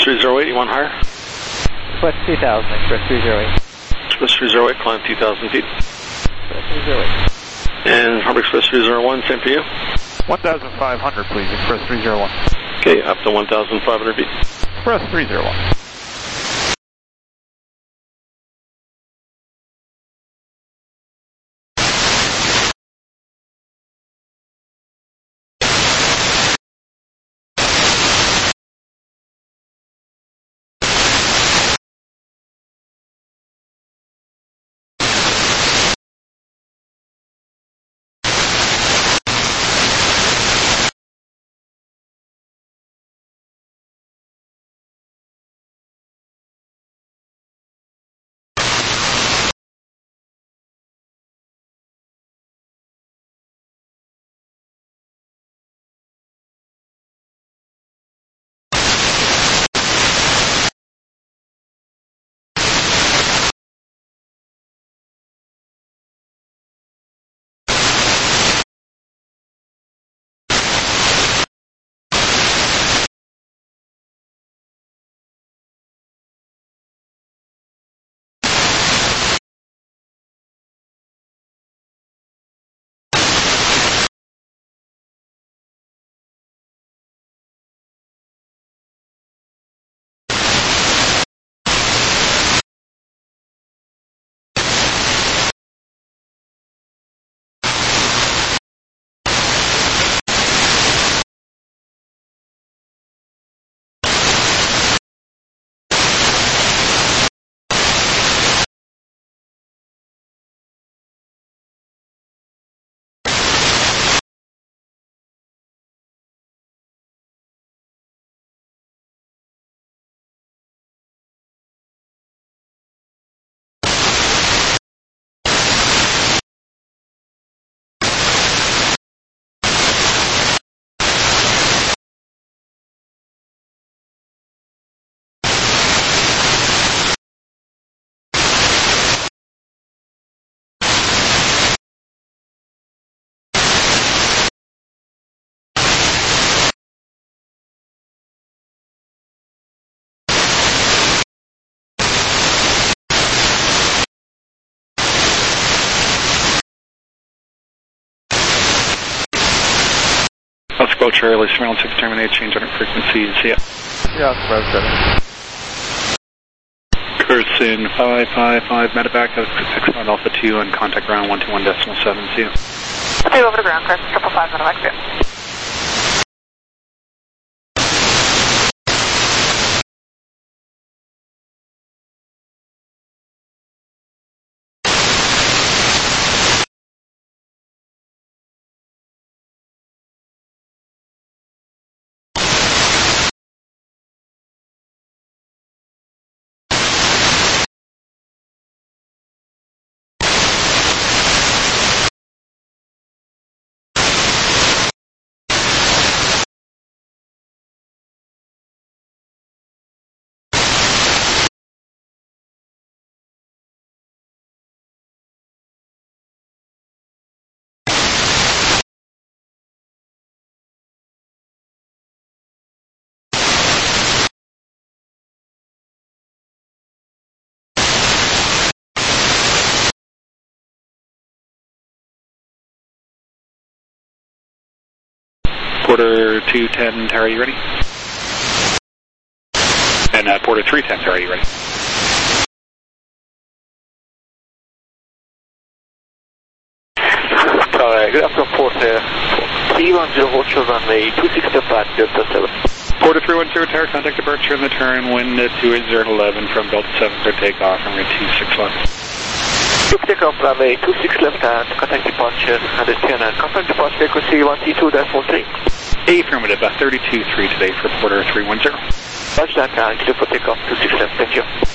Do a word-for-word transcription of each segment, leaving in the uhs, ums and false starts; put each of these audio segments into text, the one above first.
three zero eight, you want higher? Request two thousand, Express three zero eight. Express three zero eight, climb two thousand feet. Express three zero eight. And Harbor Express three zero one, same for you? one thousand five hundred, please, Express three zero one. Okay, up to one thousand five hundred feet. Express three zero one. Let's go, Charlie. Surveillance six terminate, change on frequency. See ya. Yeah, Express seven. Curson five five five, medevac, six nine Alpha two, and contact ground one two one decimal seven. See you. Stay over to ground, Chris. Triple five, medevac, two. Porter two ten, Tara, you ready? And uh, Porter three ten, Tara, you ready? Alright, good afternoon, Porter three one zero, hold short runway two six five, Delta seven. Porter three one zero, Tara, contact departure in the turn, wind at two eight zero eleven from Delta seven for takeoff, runway two six one. Took takeoff runway two six left hand, contact departure, one ten and confirm departure frequency one T two four three. Affirmative, uh, thirty-two three today for Porter three one zero. Roger that, uh, clear for takeoff two six left, thank you.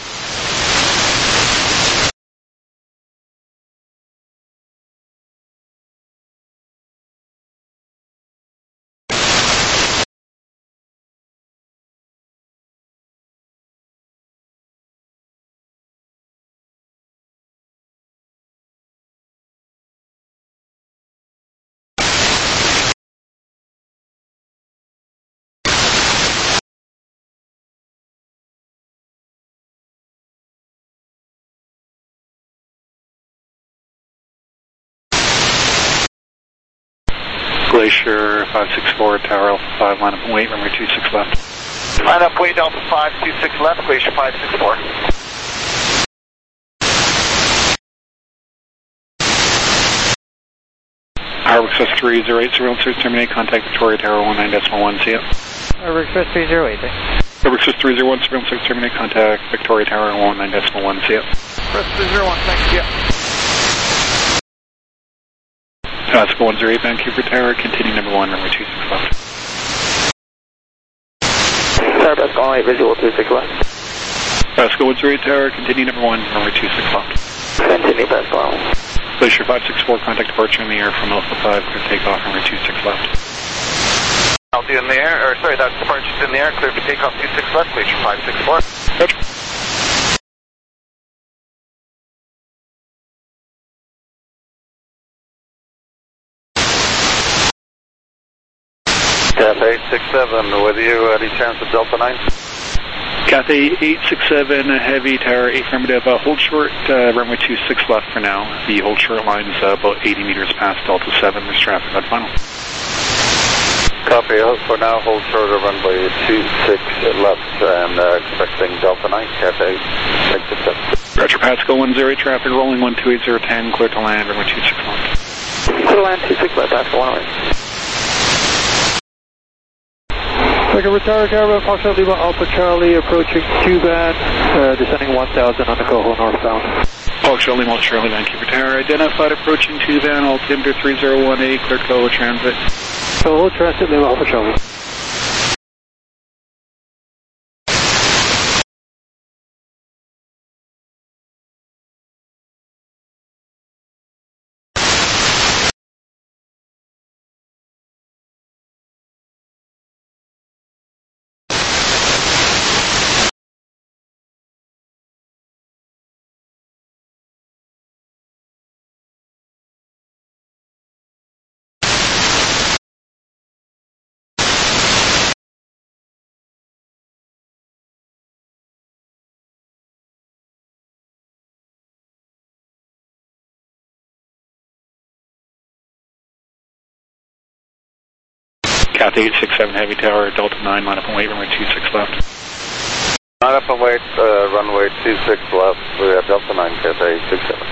Glacier five six four, Tower Alpha five, line up and wait, runway two six left. Line up, wait, Delta five two six left, Glacier five six four. Harbor Express three zero eight, surveillance search terminate, contact Victoria Tower one nine decimal one, see ya. Harbor Express three zero eight, thanks. Harbor Express three zero one, surveillance search terminate, contact Victoria Tower one nine decimal one, see ya. Express three zero one, thanks, yeah. Pasco one zero eight, Vancouver Tower, continue number one, runway two six left. Tower Pasco one eight, visual two six left. Pasco one zero eight Tower, continue number one, runway two six left. Continue Pasco one. Glacier five six four, contact departure in the air from Alpha five, clear takeoff, runway two six left. I'll do in the air, or sorry, that's departure's in the air, clear for takeoff two six left, Glacier five six four. Roger. Cathay eight six seven, with you, any chance of Delta nine? Cathay eight six seven, Heavy Tower, affirmative, uh, hold short, uh, runway two six left for now. The hold short line is uh, about eighty meters past Delta seven, there's traffic on final. Copy, for now, hold short of runway two six left, and uh, expecting Delta nine, Cathay eight six seven. Roger, Pasco one zero eight, traffic rolling one two eight zero ten, clear to land, runway two six left. Clear to land two six left, Pasco one eight. Vancouver Tower, Tower, Foxtrot Lima, Alpha Charlie, approaching Cuban, uh, descending one thousand on the Coho northbound. Foxtrot Lima, Charlie, Vancouver Tower, identified approaching Cuban, altimeter three zero one eight, clear Coho transit. Coho transit, Lima, Alpha Charlie. Cathay eight six seven, Heavy Tower, Delta nine, line up and wait, runway two six left. Line up and wait, uh, runway two six left, we have Delta nine, Cathay eight six seven.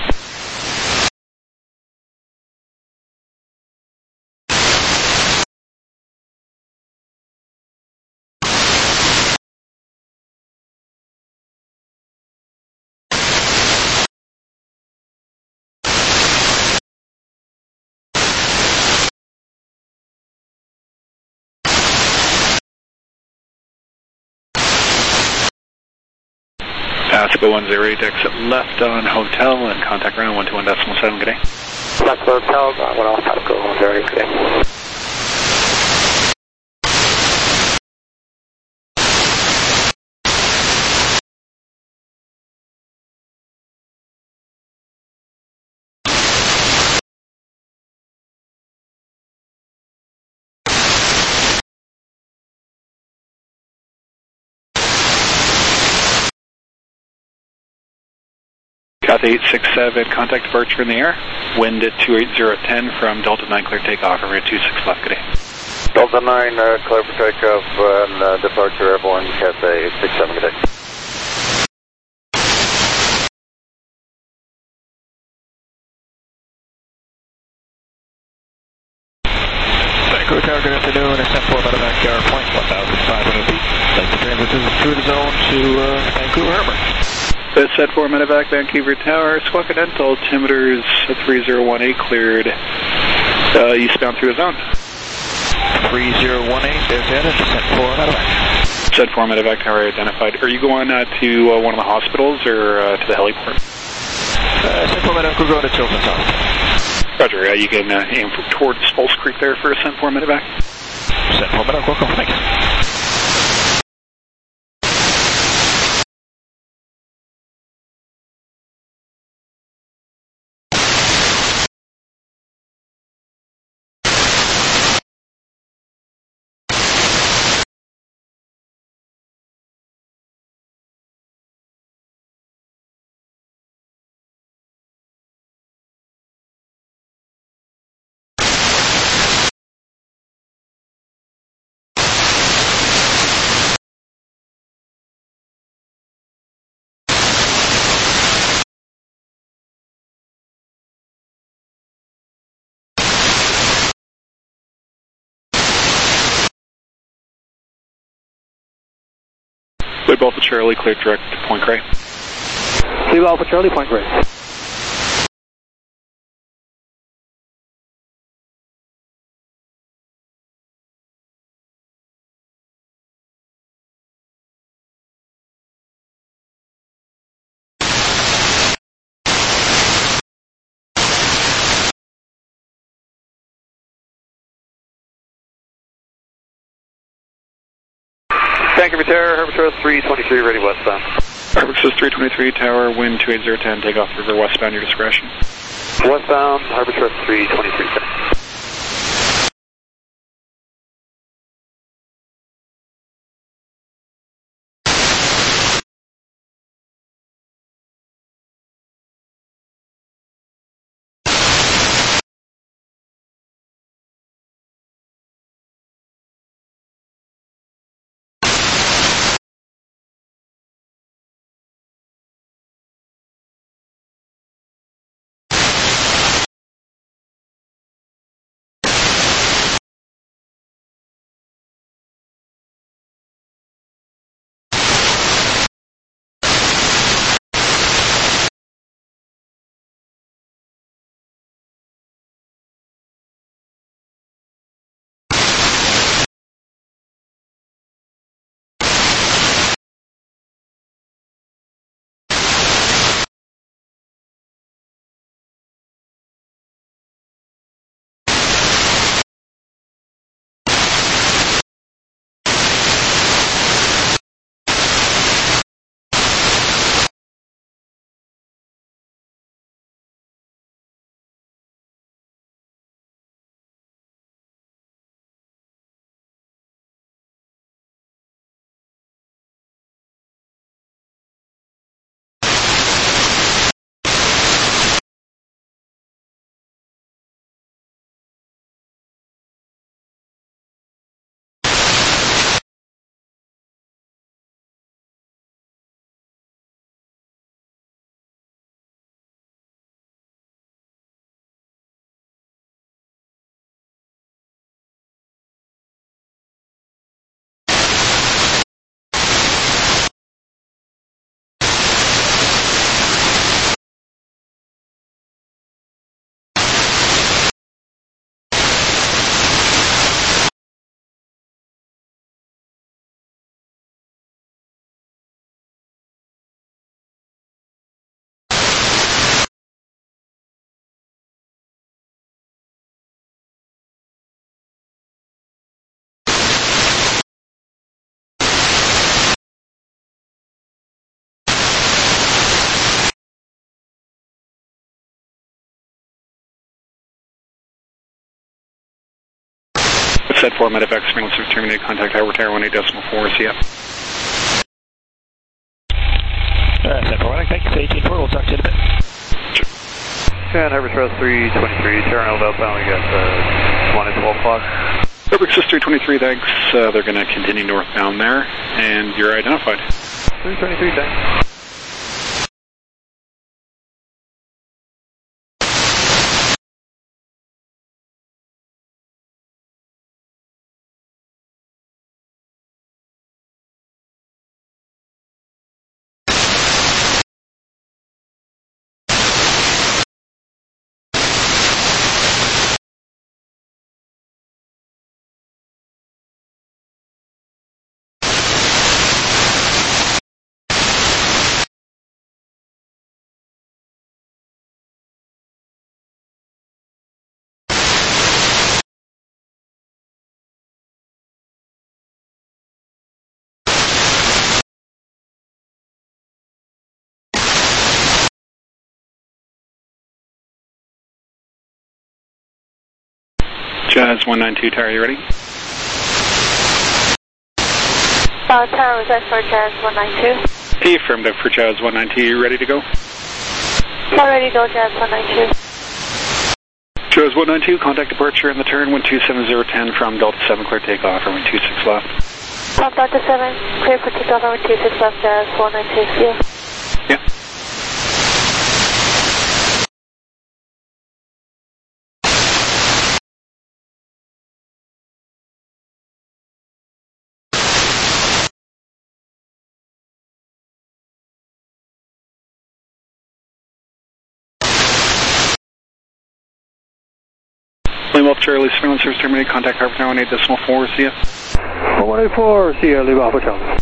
Pasco one zero eight, exit left on Hotel and contact ground one two one decimal seven, good day. Pasco Hotel, uh, one off Pasco one zero eight, good day. Cathay eight six seven, contact departure in the air. Wind at two eight zero ten from Delta nine, clear takeoff, runway two six left, good day. Delta nine, uh, clear for takeoff and uh, departure, airborne, Cathay eight six seven, good day. Vancouver Tower, good afternoon, ascent for Medevac Airpoint, one thousand five hundred feet. Like the transit through the zone to uh, Vancouver Harbor. That's set for Medevac, Vancouver Tower, Squawkadental, altimeters three zero one eight, cleared uh, eastbound through the zone. three zero one eight, there's in, and descent for Medevac. Set for Medevac Tower identified. Are you going uh, to uh, one of the hospitals or uh, to the heliport? Uh, Ascent for Medevac, we're going to Children's Hospital. Roger, uh, you can uh, aim for, towards Spulse Creek there for Ascent for Medevac. Ascent for Medevac, welcome, thanks. Lib Alpha Charlie, clear direct to Point Grey. Lib Alpha Charlie, Point Grey. Vancouver Tower, Herbert Road three twenty-three, ready westbound. Herbert says three twenty-three Tower, wind two eight zero ten, takeoff river westbound, your discretion. Westbound, Herbert Road three twenty-three, sir. Set four, Medevac, surveillance is terminated, contact Tower Tower one eight decimal four, see ya. Alright, set four, thanks, eighteen four, we'll talk to you in a bit. And Herbert Road three twenty-three, Terra Nova outbound, we got uh, one at twelve o'clock. Herbert says three twenty-three, thanks. Uh, they're going to continue northbound there, and you're identified. three twenty-three, thanks. Jazz one nine two, Tower, you ready? Uh, Tower was I for Jazz one nine two. Hey, affirmative for Jazz one nine two, you ready to go? All ready to go, Jazz one nine two. Jazz one nine two, contact departure in the turn, one two seven zero ten from Delta seven, clear takeoff, runway two six left. From Delta seven, clear for takeoff, runway two six left, Jazz one nine two, see you. Yeah. Lima Charlie, surveillance service terminated, contact Harbour Tower one eight decimal four, see ya. one eight four, see ya, Lima Alpha Charlie.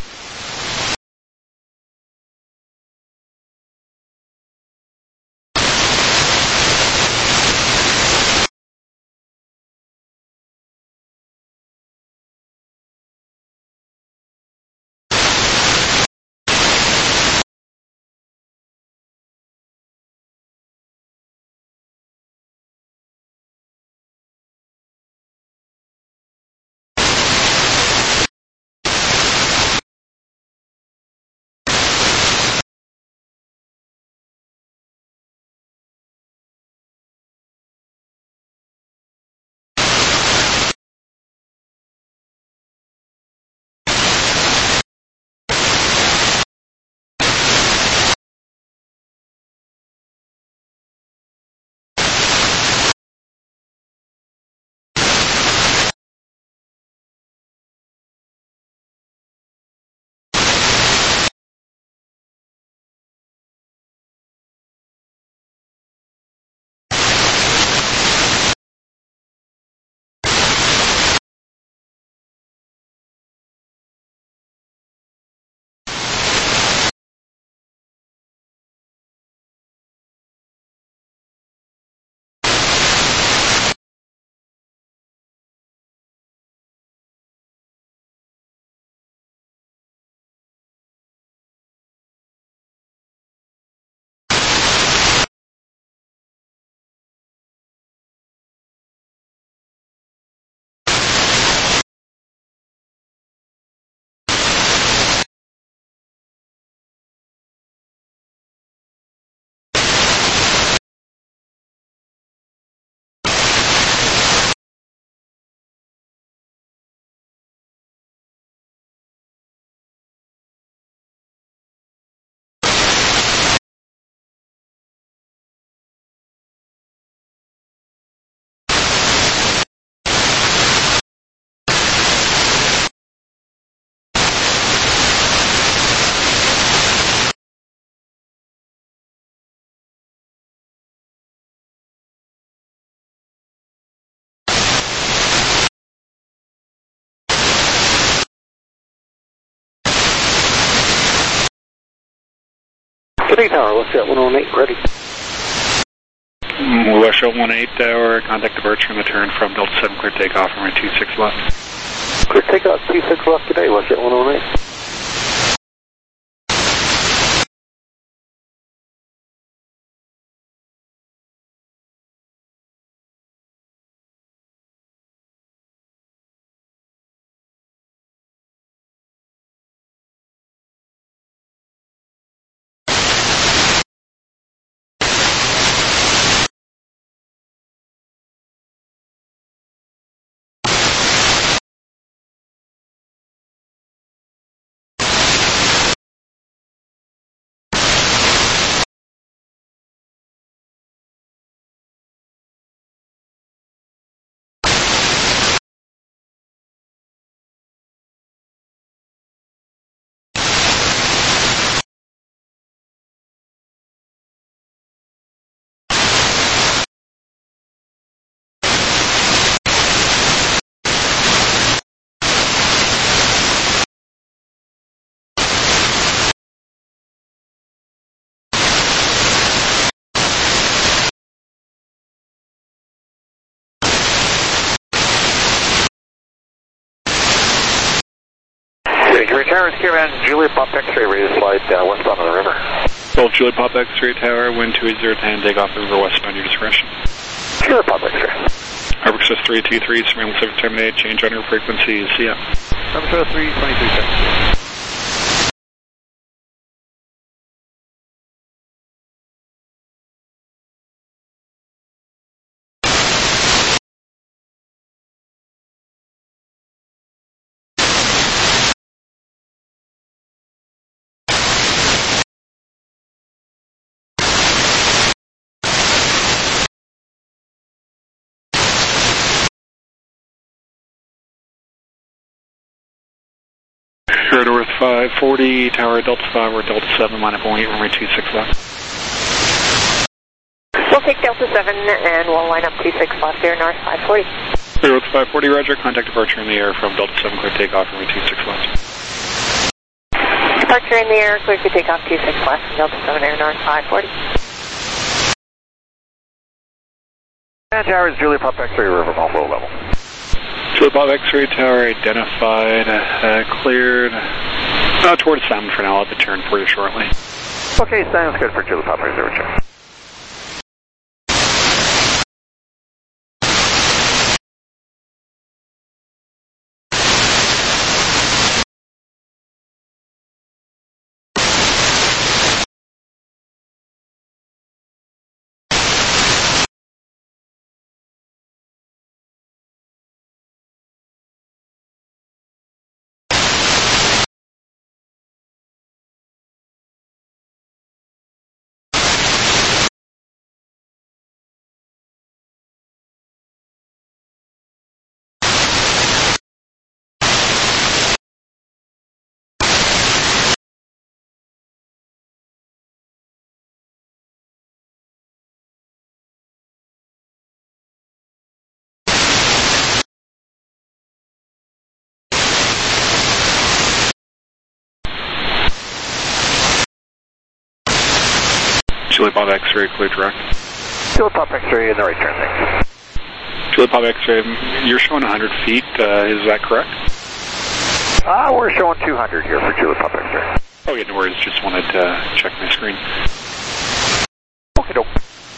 City Tower, what's that, one oh eight, ready? West one eight Tower, contact departure and return from Delta seven, clear takeoff, runway two six left. Clear takeoff, two six left today, what's that, one oh eight? Tower, Skyman, Juliet Pop X-ray, ready to slide uh, westbound on the river. Both Juliet Pop X-ray Tower, wind two eight zero ten, take off the river westbound, your discretion. Juliet Pop X-ray. Harbor Express three two three, surveillance service terminated, change on your frequency, see ya. Harbor Express three twenty-three, seven. Air North five forty, Tower Delta five or Delta seven, line up one eight, runway two six left. We'll take Delta seven and we'll line up two six left air north five forty. Clear with five forty, roger. Contact departure in the air from Delta seven, clear takeoff, runway two six left. Departure in the air, clear to take off two six left from Delta seven air north five forty. And tower is Juliet Pop X-ray, River Mall, low level. Juliet Pop X-ray tower identified, uh, cleared. Uh, towards Salmon for now. I'll have to turn for you shortly. Okay, sounds good for Juliet Pop X-ray, check. Juliet Pop X-ray, clear direct. Juliet Pop X-ray in the right turn, thanks. Juliet Pop X-ray, you're showing one hundred feet, uh, is that correct? Ah, uh, we're showing two hundred here for Juliet Pop X-ray. Oh yeah, no worries, just wanted to check my screen. Okay, dope.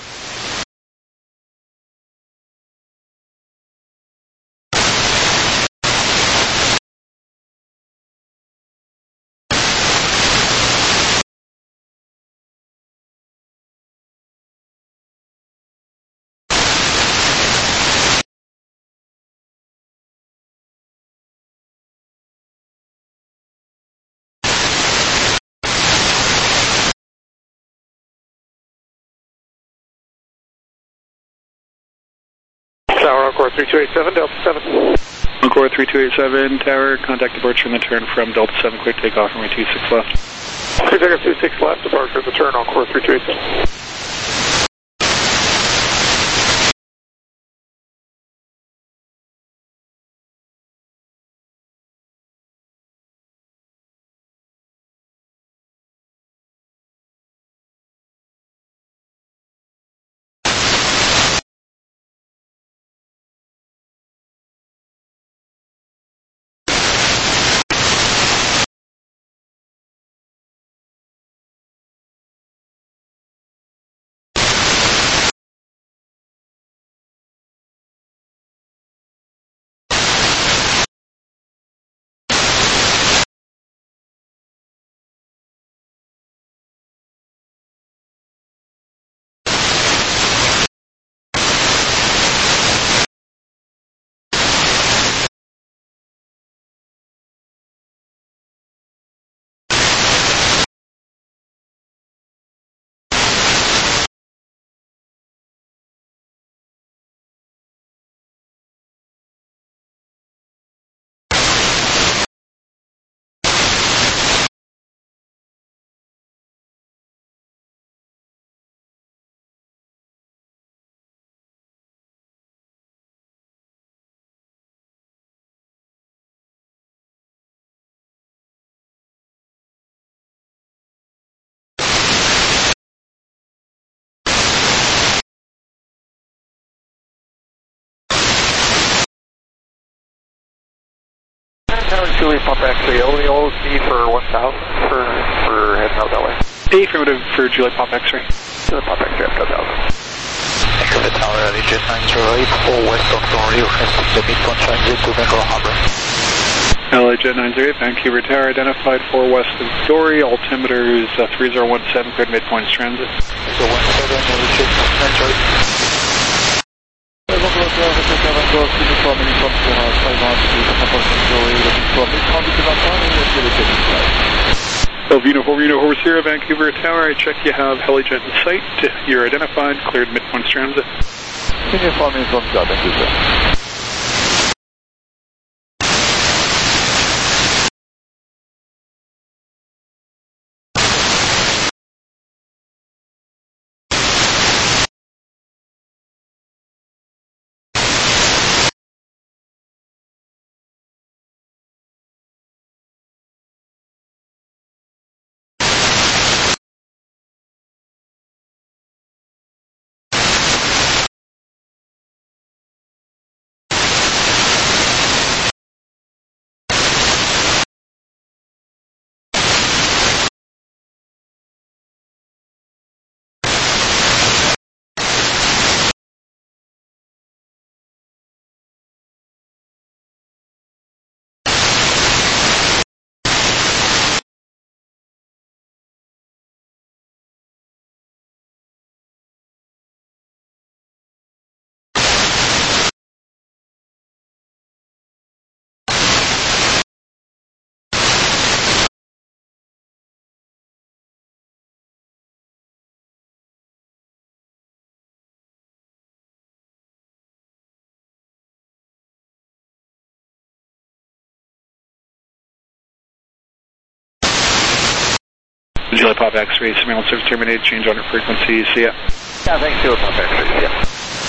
Tower Encore three two eight seven, Delta seven. Encore three two eight seven, tower, contact departure in the turn from Delta seven, clear takeoff, runway two six left. Clear takeoff two six left, departure in the turn, Encore three two eight seven. Tower Juliet Pop X-ray, only O C for one thousand for, for heading out that way. Hey, affirmative for Juliet Pop X-ray. Juliet Pop X-ray, up to one thousand. Echo the tower, L J nine zero eight, four west of Don Rio, transit the midpoint transit to Vancouver Harbor. L J nine zero eight, Vancouver Tower, identified four west of Dory, altimeter is uh, three zero one seven, cleared midpoints transit. So one seven, L J nine zero eight. Of Uniform Uniform Sierra, Vancouver Tower, I check you have Helijet in sight. You're identified, cleared midpoints transit. Uniform Uniform Sierra, thank you, sir. Julie Pop X-ray, surveillance service terminated, change on frequency, see ya. Yeah, thanks, Julie Pop X-ray, see ya.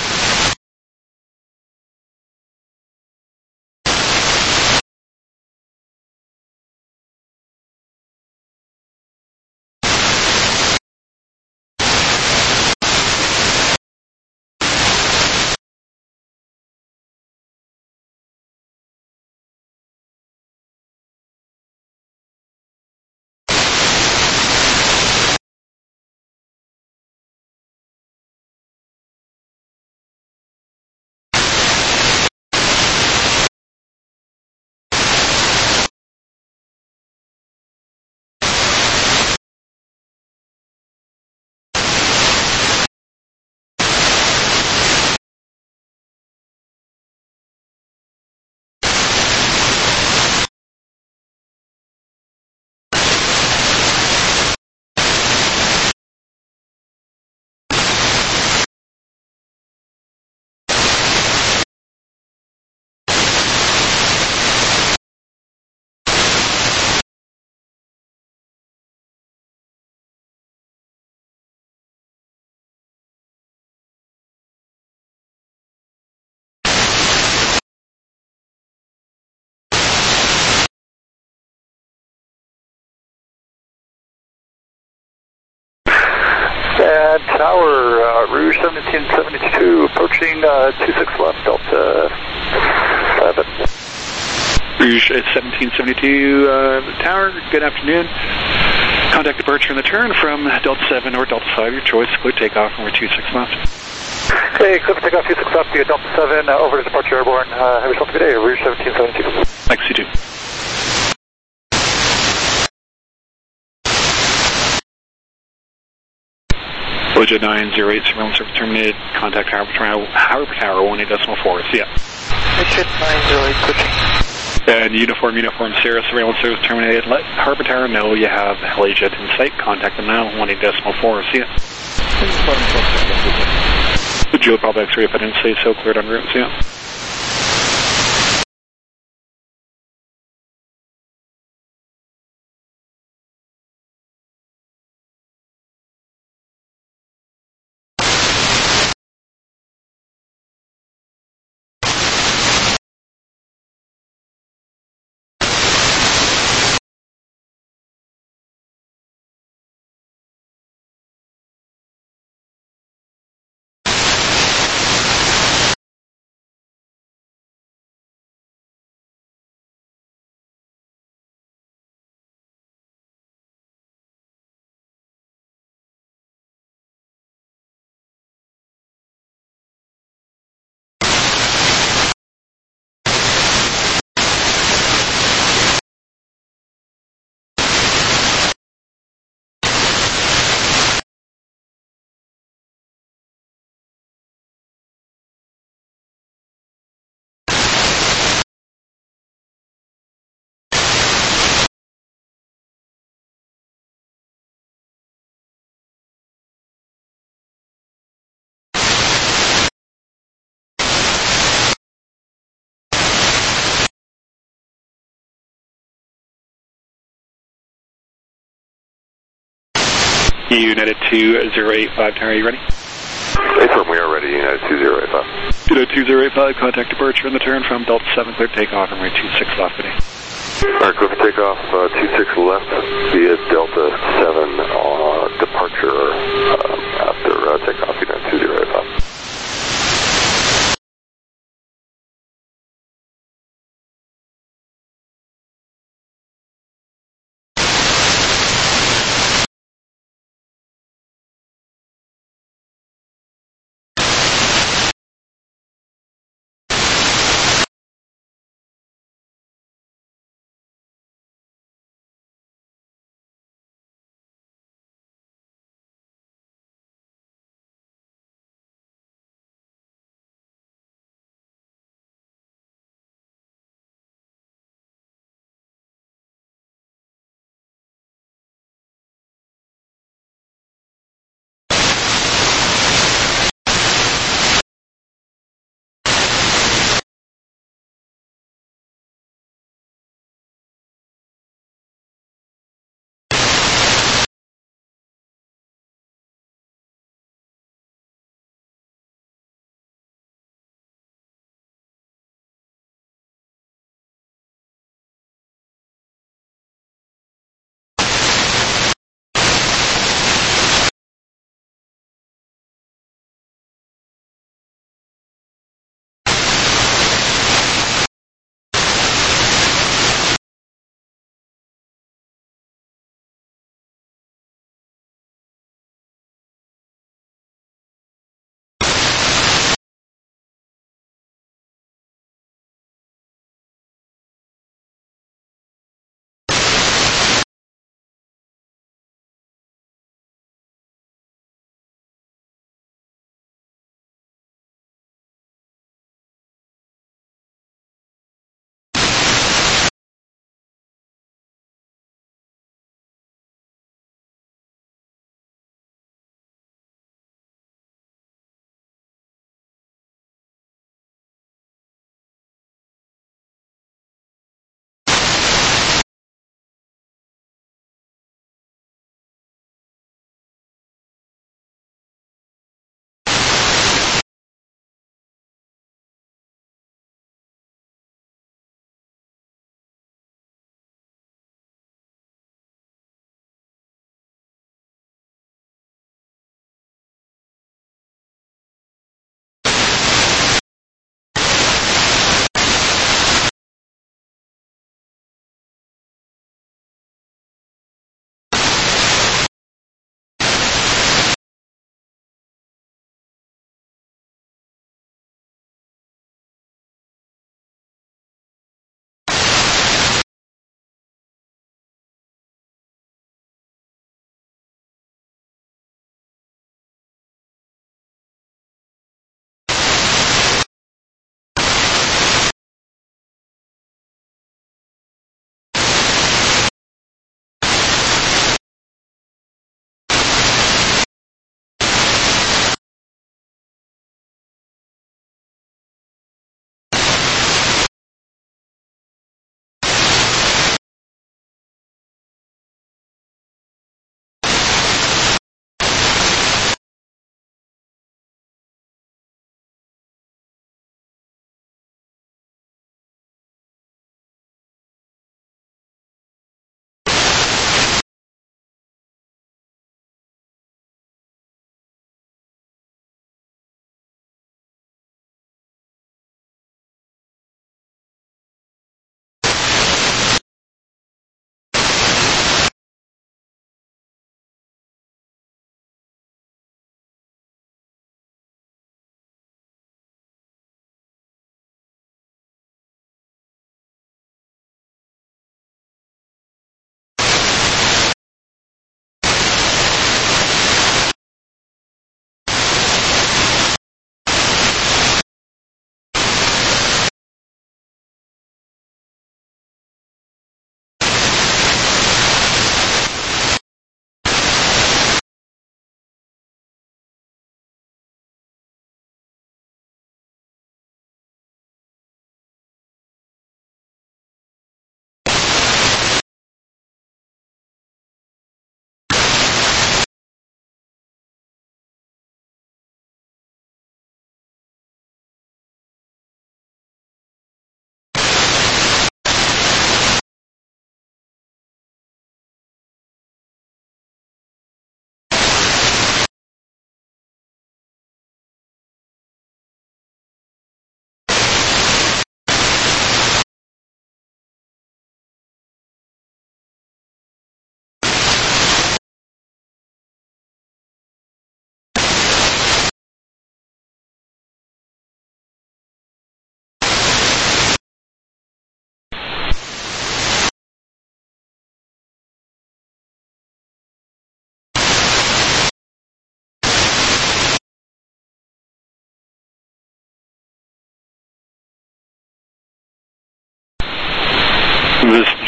And tower, uh, Rouge seventeen seventy-two, approaching uh, two six left, Delta seven. Rouge seventeen seventy-two, uh, tower, good afternoon. Contact departure in the turn from Delta seven or Delta five, your choice, clear takeoff, and we're two six left. Hey, clear takeoff, two six left, you Delta seven, uh, over to departure airborne. Uh, have yourself a good day, Rouge seventeen seventy-two. Thanks, you too. Boja nine zero eight, surveillance service terminated, contact Harbor Tower, Harbor Tower one eight decimal four, see ya. Midship nine zero eight, switching. And uniform, uniform, Sierra, surveillance service terminated, let Harbor Tower know you have Helijet in sight, contact them now, one eight decimal four, see ya. The Julie Pop X-ray, if I didn't say so, cleared en route, see ya. United two zero eight five, tower, are you ready? Affirm, we are ready, United two zero eight five. United two zero eight five, contact departure in the turn from Delta seven, clear takeoff, and we're two six left today. Alright, clear for takeoff, uh, two six left via Delta seven, uh, departure uh, after uh, takeoff, United two zero eight five.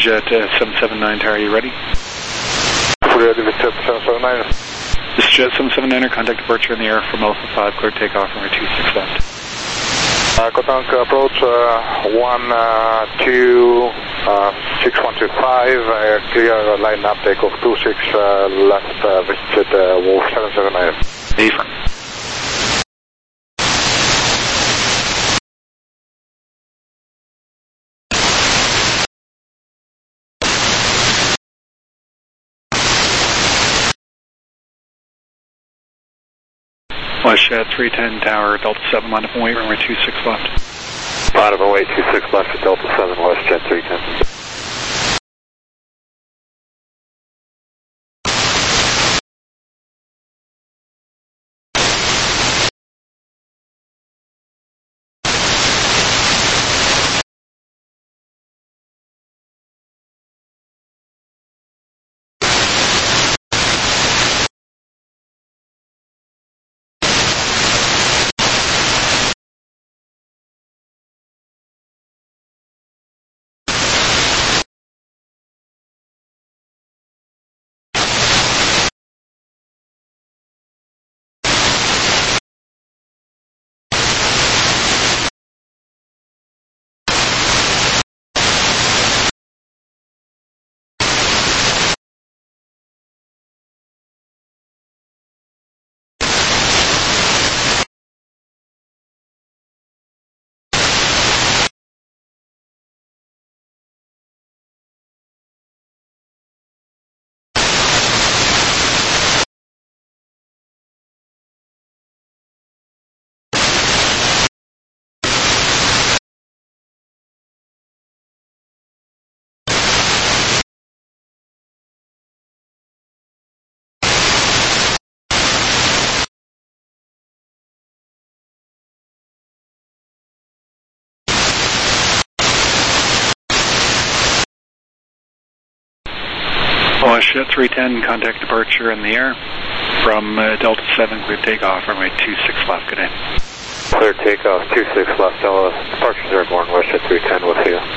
Jet uh, seven seven nine Tower, are you ready? Fully ready with Jet seven seven nine. This is Jet seven seven nine, contact departure in the air from Alpha five, clear takeoff, runway two six left. Uh, Kotanka approach uh, one two six one two five, uh, clear line up takeoff two six uh, left uh, with Jet uh, Wolf seven seven nine. Affirm. WestJet three ten Tower, Delta seven, line up and wait, runway two six left. Line up and wait, two six left to Delta seven, WestJet three ten. WestJet three ten, contact departure in the air from uh, Delta seven, clear takeoff, runway two six left, good day. Clear takeoff, two six left, Delta, departures airborne, WestJet three ten with you.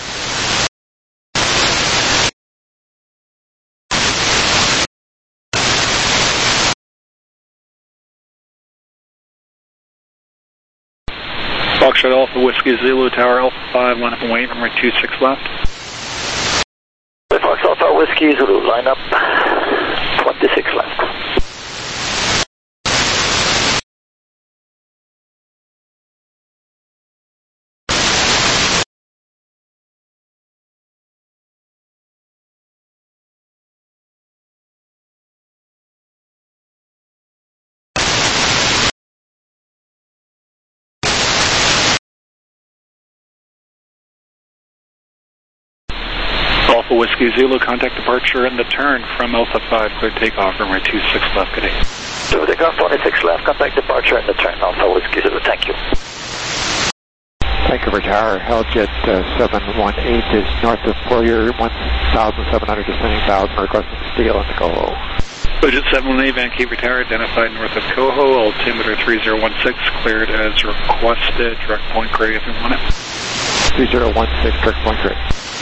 Foxtrot Alpha Whiskey Zulu Tower, Alpha five, line up and wait, runway two six left. Foxtrot Alpha Whiskey Zulu, line up twenty-six left. Alpha Whiskey Zulu, contact departure in the turn from Alpha five, clear takeoff, runway two six left, good day. So takeoff twenty-six left, contact departure in the turn, Alpha Whiskey Zulu, thank you. Vancouver Tower, Helljet uh, seven one eight is north of Fourier, one thousand seven hundred descending thousand, requesting steel in the Coho. Budget seven one eight, Vancouver Tower, identified north of Coho, altimeter three zero one six, cleared as requested, direct point gray if you want it. three zero one six, direct point gray.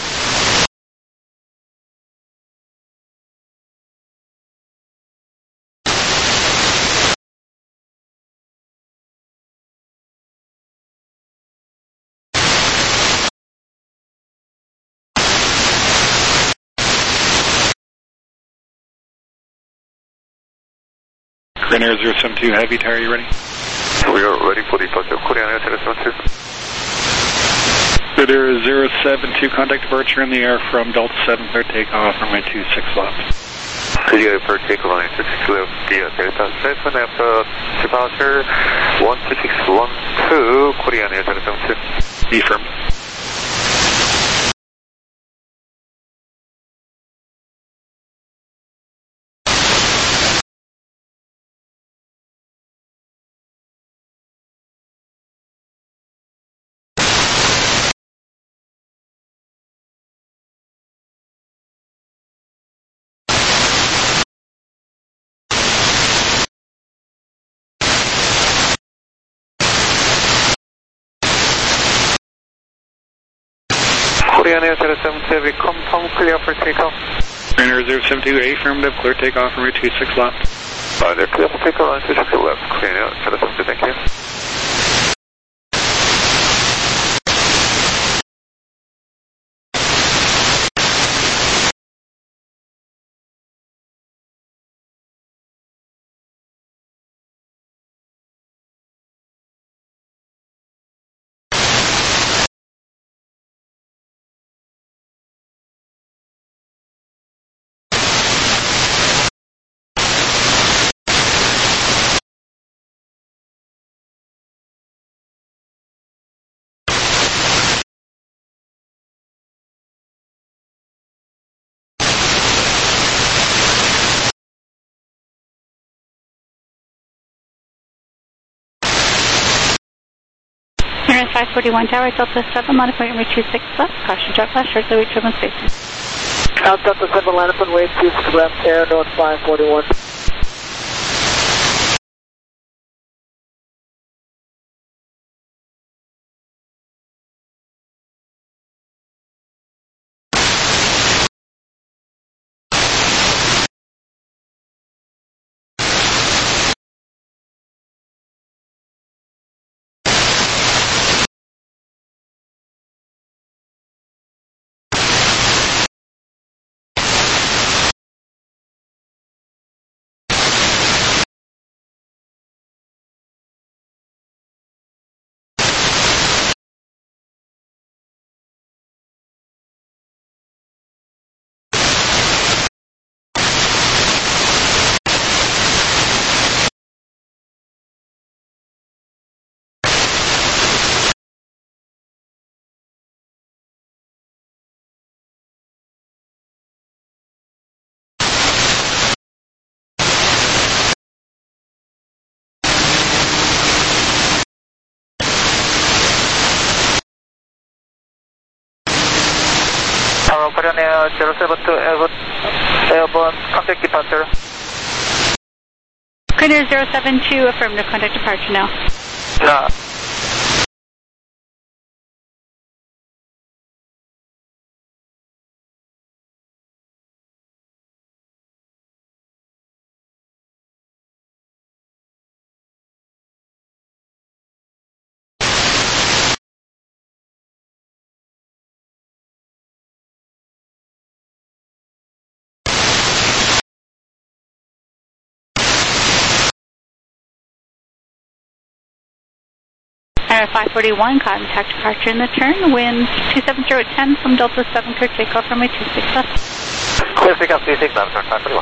Grand Air zero seven two Heavy Tower, you ready? We are ready for departure, Korean Air zero seven two. Grand Air zero seven two, contact departure in the air from Delta seven, clear takeoff, runway two six left. Clear for takeoff line two six left, via Delta seven, after departure one two six one two, Korean Air zero seven two. Affirm. Korean Air zero seven two, we confirm clear for takeoff. Korean Air zero seven two, affirmative, clear takeoff, runway two six left. Uh, they're clear for takeoff, runway two six left. Korean Air zero seven two, thank you. five forty-one Tower, Delta seven, line up runway two six left, caution jet flash, shortly reach urban space. Count Delta seven, line up runway two six left, air north five forty-one. Korean Air zero seven two, airborne, airborne, contact departure. Korean Air zero seven two, affirmative, contact departure now. Yeah. Air five forty-one, contact departure in the turn, wind two seven zero at ten from Delta seven, clear takeoff runway two six left. Clear takeoff two six left, five forty-one.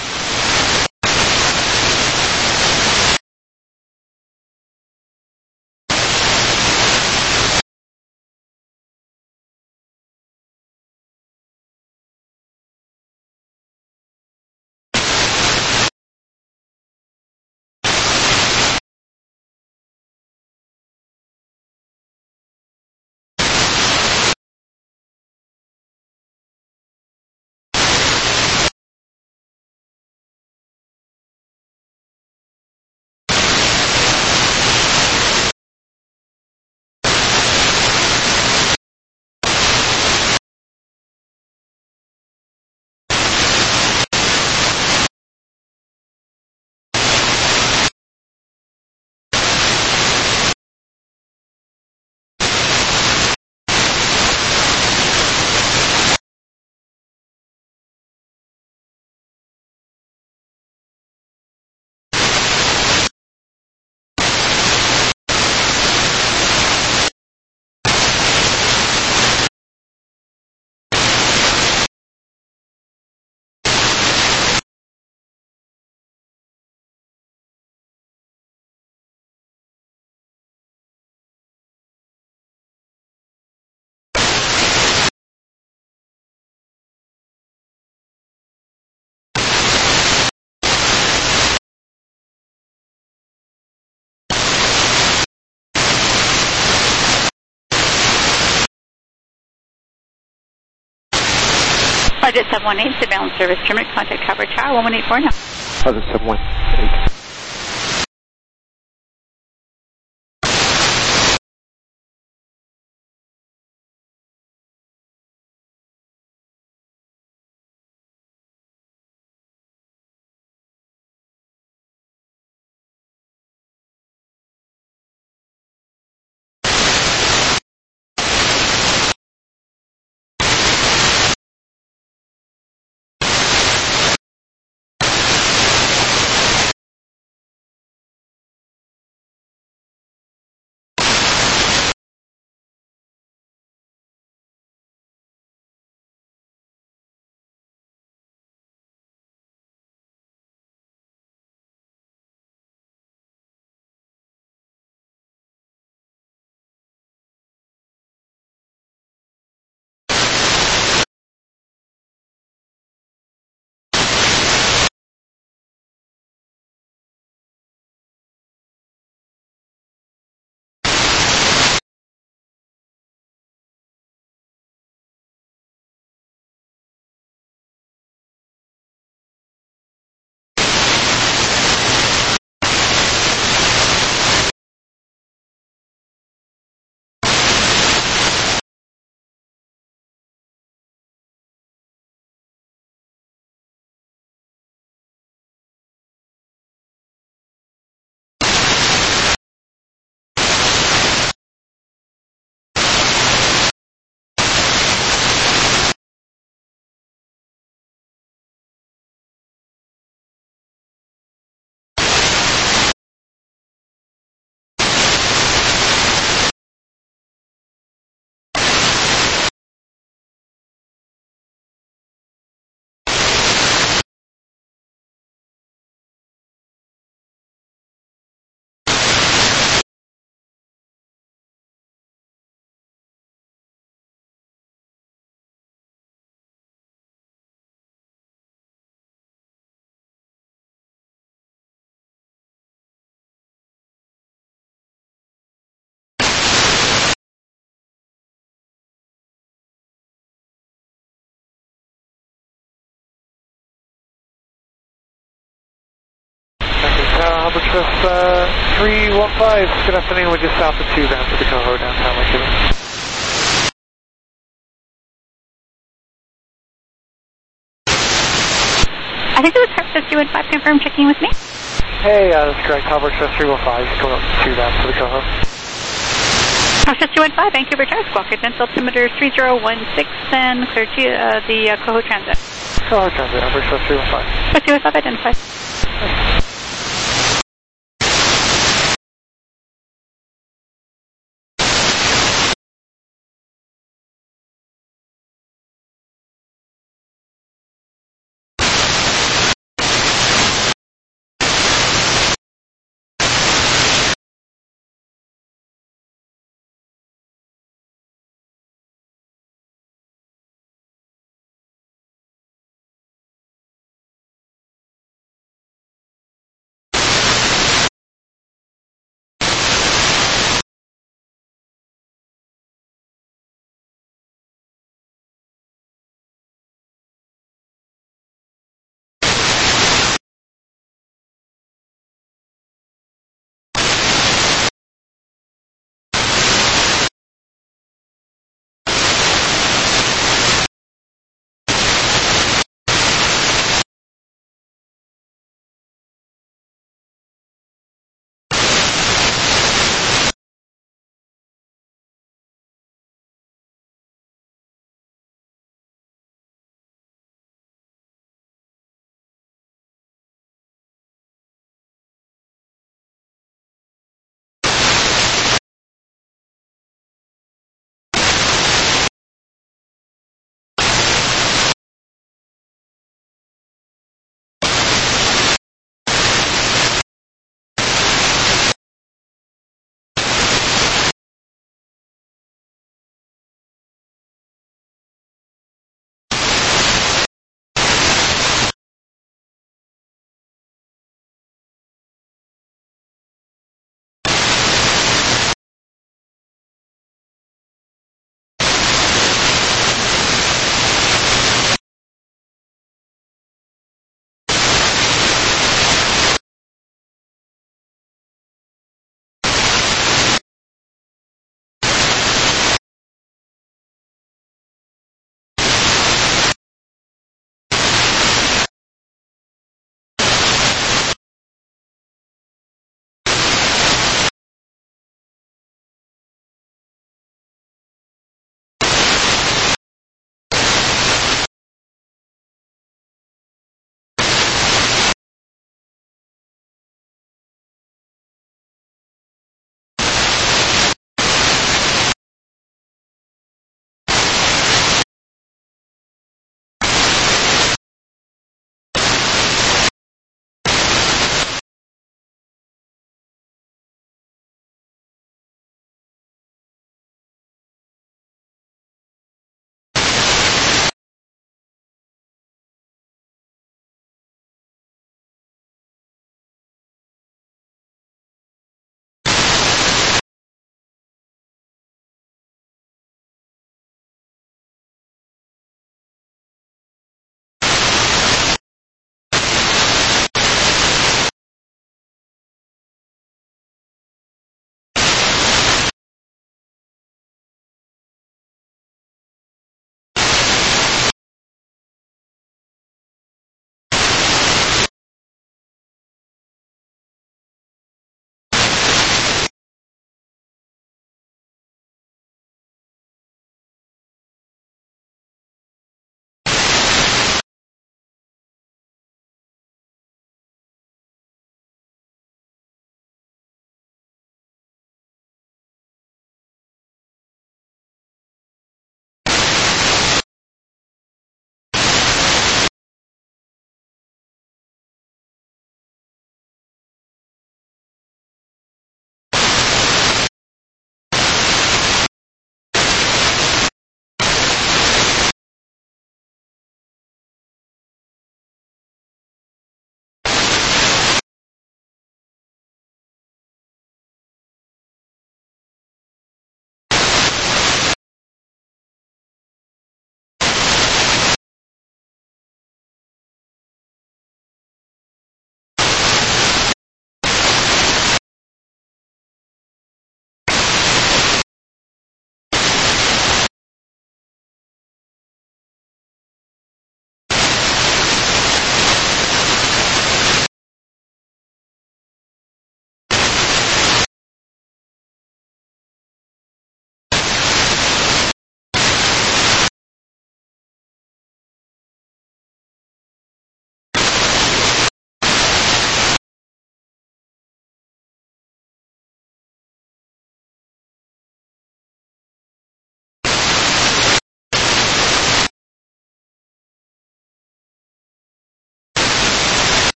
Budget seven one eight, surveillance service, terminate, contact Tower Tower, one one eight four now. Budget seven one eight. Albatross uh, three one five, good afternoon, we're just south of two van for the Coho downtown Vancouver. I think it was Harvester three one five, confirm checking with me. Hey, uh, that's correct, Albatross three one five, going up to two van for the Coho. Harvester two one five, Vancouver Tower, Squawk Advance altimeter three zero one six, and clear to uh, the uh, Coho Transit. Coho Transit, Albatross three one five. three one five identified.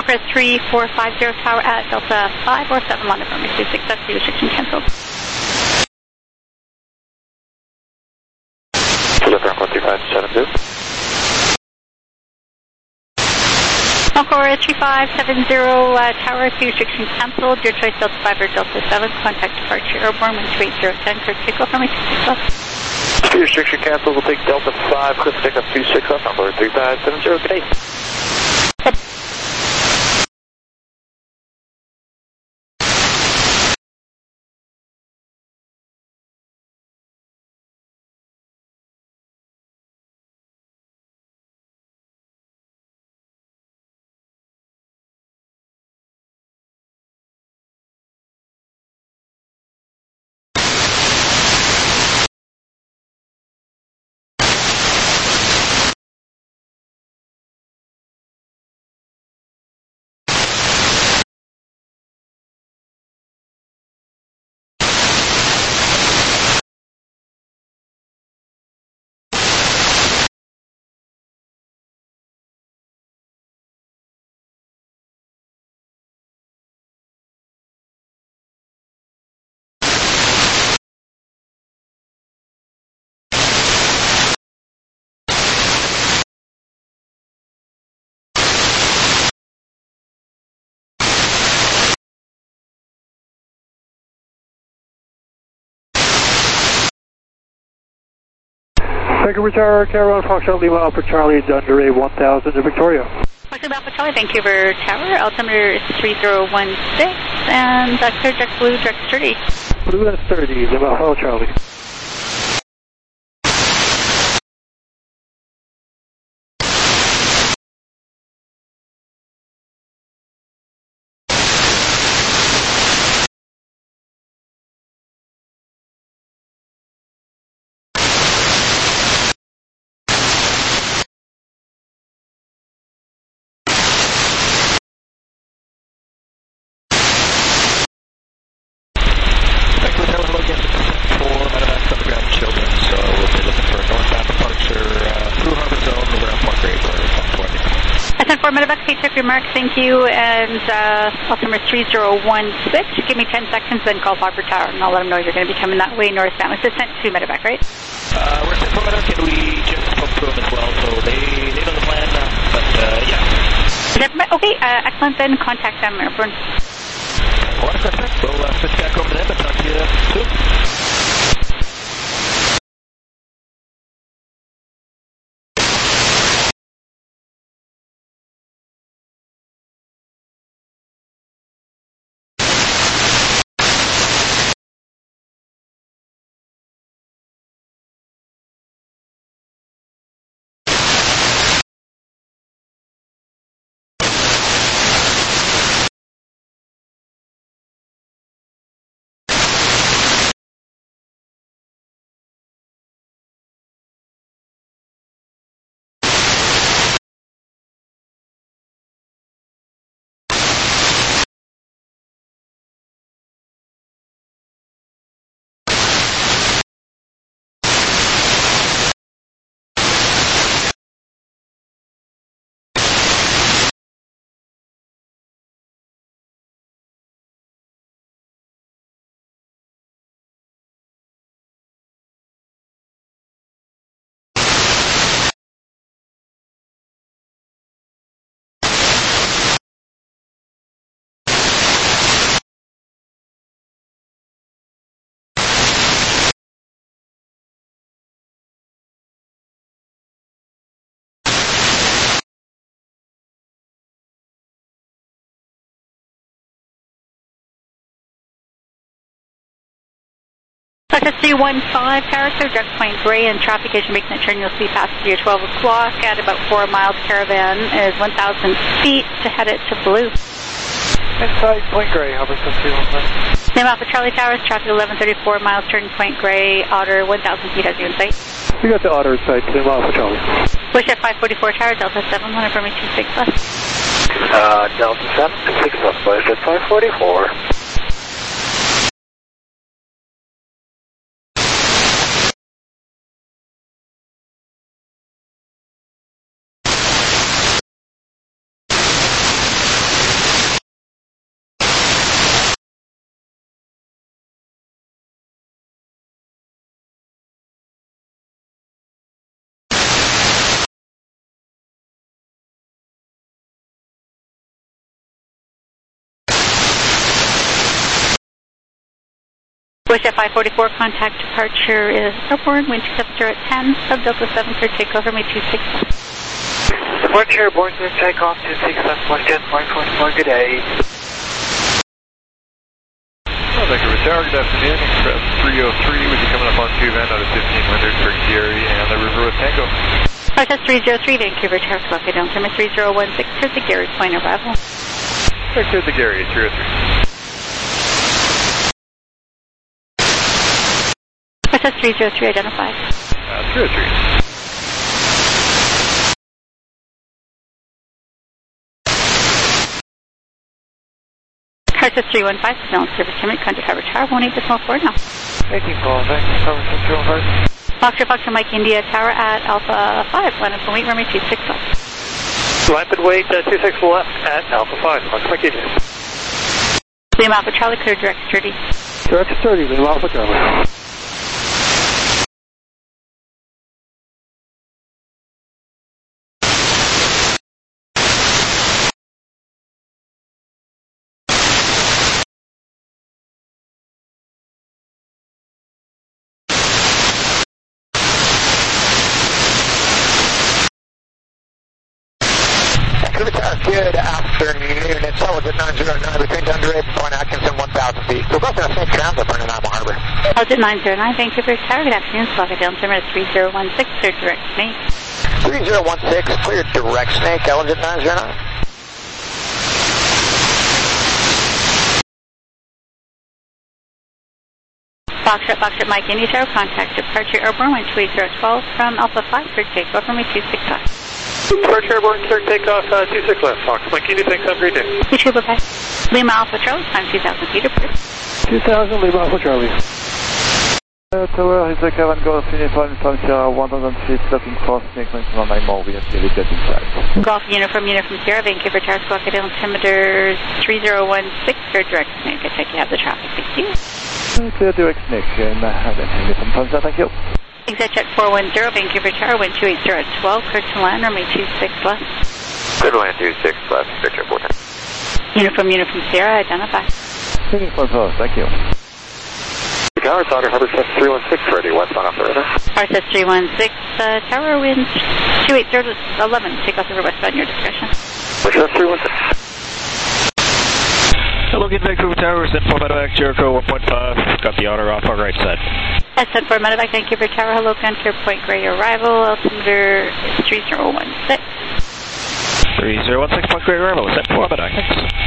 Fokker three four five zero tower at Delta five or seven one affirmative two six, that's the restriction cancelled. Delta Echo three five seven two. Fokker three five seven zero uh, tower, two restriction cancelled. Your choice Delta five or Delta seven. Contact departure airborne one two eight zero ten. Clear to take off affirmative two six left. Speed restriction cancelled. We'll take Delta five. Clear to take off two six left. Number three five seven zero. Good day. Vancouver Tower, Caravan, Foxtrot Lima, Alpha Charlie, Dunder one thousand to Victoria. Foxtrot Alpha Charlie, Vancouver Tower, altimeter is three zero one six, and uh, clear direct blue, direct thirty. Blue, that's thirty, Lima, Alpha Charlie. For medevac, please check your mark, thank you, and uh, altimeter three zero one six. Give me ten seconds, then call Harbour Tower, and I'll let them know you're going to be coming that way northbound. It's a sent to medevac, right? Uh, we're sent for medevac, and we just spoke to them as well, so they, they know the plan, uh, but uh, yeah. Okay, uh, excellent, then contact them, airborne. Well, that's perfect. We'll uh, switch back over to them and talk to you soon. Delta three one five, character, direct point gray, and traffic as you make that turn, you'll see past your twelve o'clock at about four miles. Caravan is one thousand feet to head it to blue. Inside point gray, Albert three one five. Name Alpha Charlie Towers, traffic eleven thirty-four miles, turn point gray, Otter one thousand feet as you in sight. We got the Otter in sight, Name Alpha Charlie. Wish at five forty-four Tower, Delta seven one, affirming two six left. Uh, Delta seven six left, Wish at five forty-four. Jet five forty-four, contact departure is airborne, wind two seven zero at ten, sub Delta seven, clear takeoff, runway two six left. Departure airborne, clear takeoff, two six left, WestJet five forty-four, good day. Well, thank you for tower. Good afternoon. Express three oh three will be coming up on two van out of fifteen hundred for Gary and the River with Tango. R S S three oh three, Vancouver Tower, Squawka down terminal three oh one six, cleared the Gary Point arrival. Right, cleared the Gary, three oh three. R S S three oh three identified. Uh, three oh three. R S S three one five, Snell Service Terminal, contact Harbour Tower, one eight decimal four now. Making call, thanks, Tower six two one five. Foxtrot, Foxtrot, Mike, India Tower at Alpha five, line up and wait, runway two six left. Line and wait, uh, two six left at Alpha five, Fox Mike India. Lima Alpha Charlie, clear direct thirty. Direct thirty, Lima Alpha Charlie. Good afternoon. It's Elizabeth nine zero nine between Thunder Bay and Atkinson, one thousand feet. We're both in a safe transit for Nanaimo Harbor. Elizabeth nine zero nine, Vancouver Tower. Good afternoon. Squawka down terminal three oh one six, cleared direct snake. three oh one six, cleared direct snake. Elizabeth nine zero nine. Foxtrot, Foxtrot, Mike, India Tower, contact departure airborne, wind two eight zero twelve from Alpha five, clear takeoff, runway two six five. Departure airborne, clear takeoff, uh, two six left, Fox Mike India, thanks, have a great day. You too, bye-bye. Lima Alpha Charlie, climb two thousand feet, approved. two thousand, Lima Alpha Charlie. Uh, tower, is a Kevin Golf Uniform from Sierra, one thousand feet, looking for snake link on my mobile, we have to get inside. Golf Uniform, Uniform Sierra, Vancouver Tower, Squawka down altimeter three oh one six, clear direct snake. I check you have the traffic, thank you. Uh, clear direct snake, and I have a Uniform from Sierra, thank you. Exit check four one zero, Vancouver Tower, wind two eight zero at twelve, clear to land, runway two six left. Clear to land two six left, picture four ten. Uniform, Uniform Sierra, identified. Uniform Sierra, thank you. Tower, Southern Harbor three one six, ready, west on operator. R S S three one six, uh, Tower, wind two eight zero to eleven, take off over westbound, your discretion. R S S three one six. Hello, again, Vancouver Tower, send four Medevac, Jericho one point five, got the honor off our right side. S ten four Medevac, Vancouver Tower, hello, Gunter, Point Grey arrival, altimeter is three oh one six. three oh one six, Point Grey arrival, send four Medevac, thanks.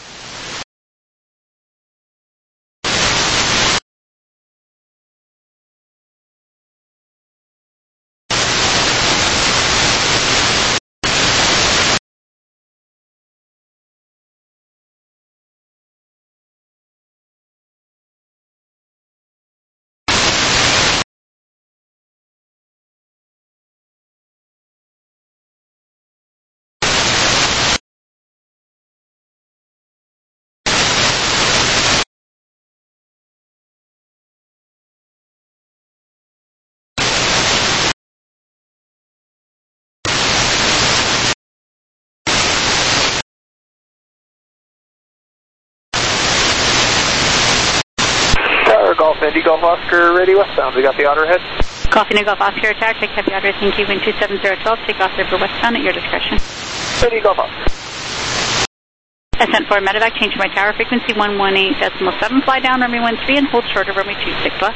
Golf Indy, Golf Oscar, ready westbound. We got the otter ahead. Golf Indy, Golf Oscar, attack, take heavy otter, thank you, wind two seven zero twelve, take off over westbound at your discretion. Indy, Golf Oscar. S ten four Medevac, change my tower frequency one one eight decimal seven, fly down runway one three and hold short of runway two six left.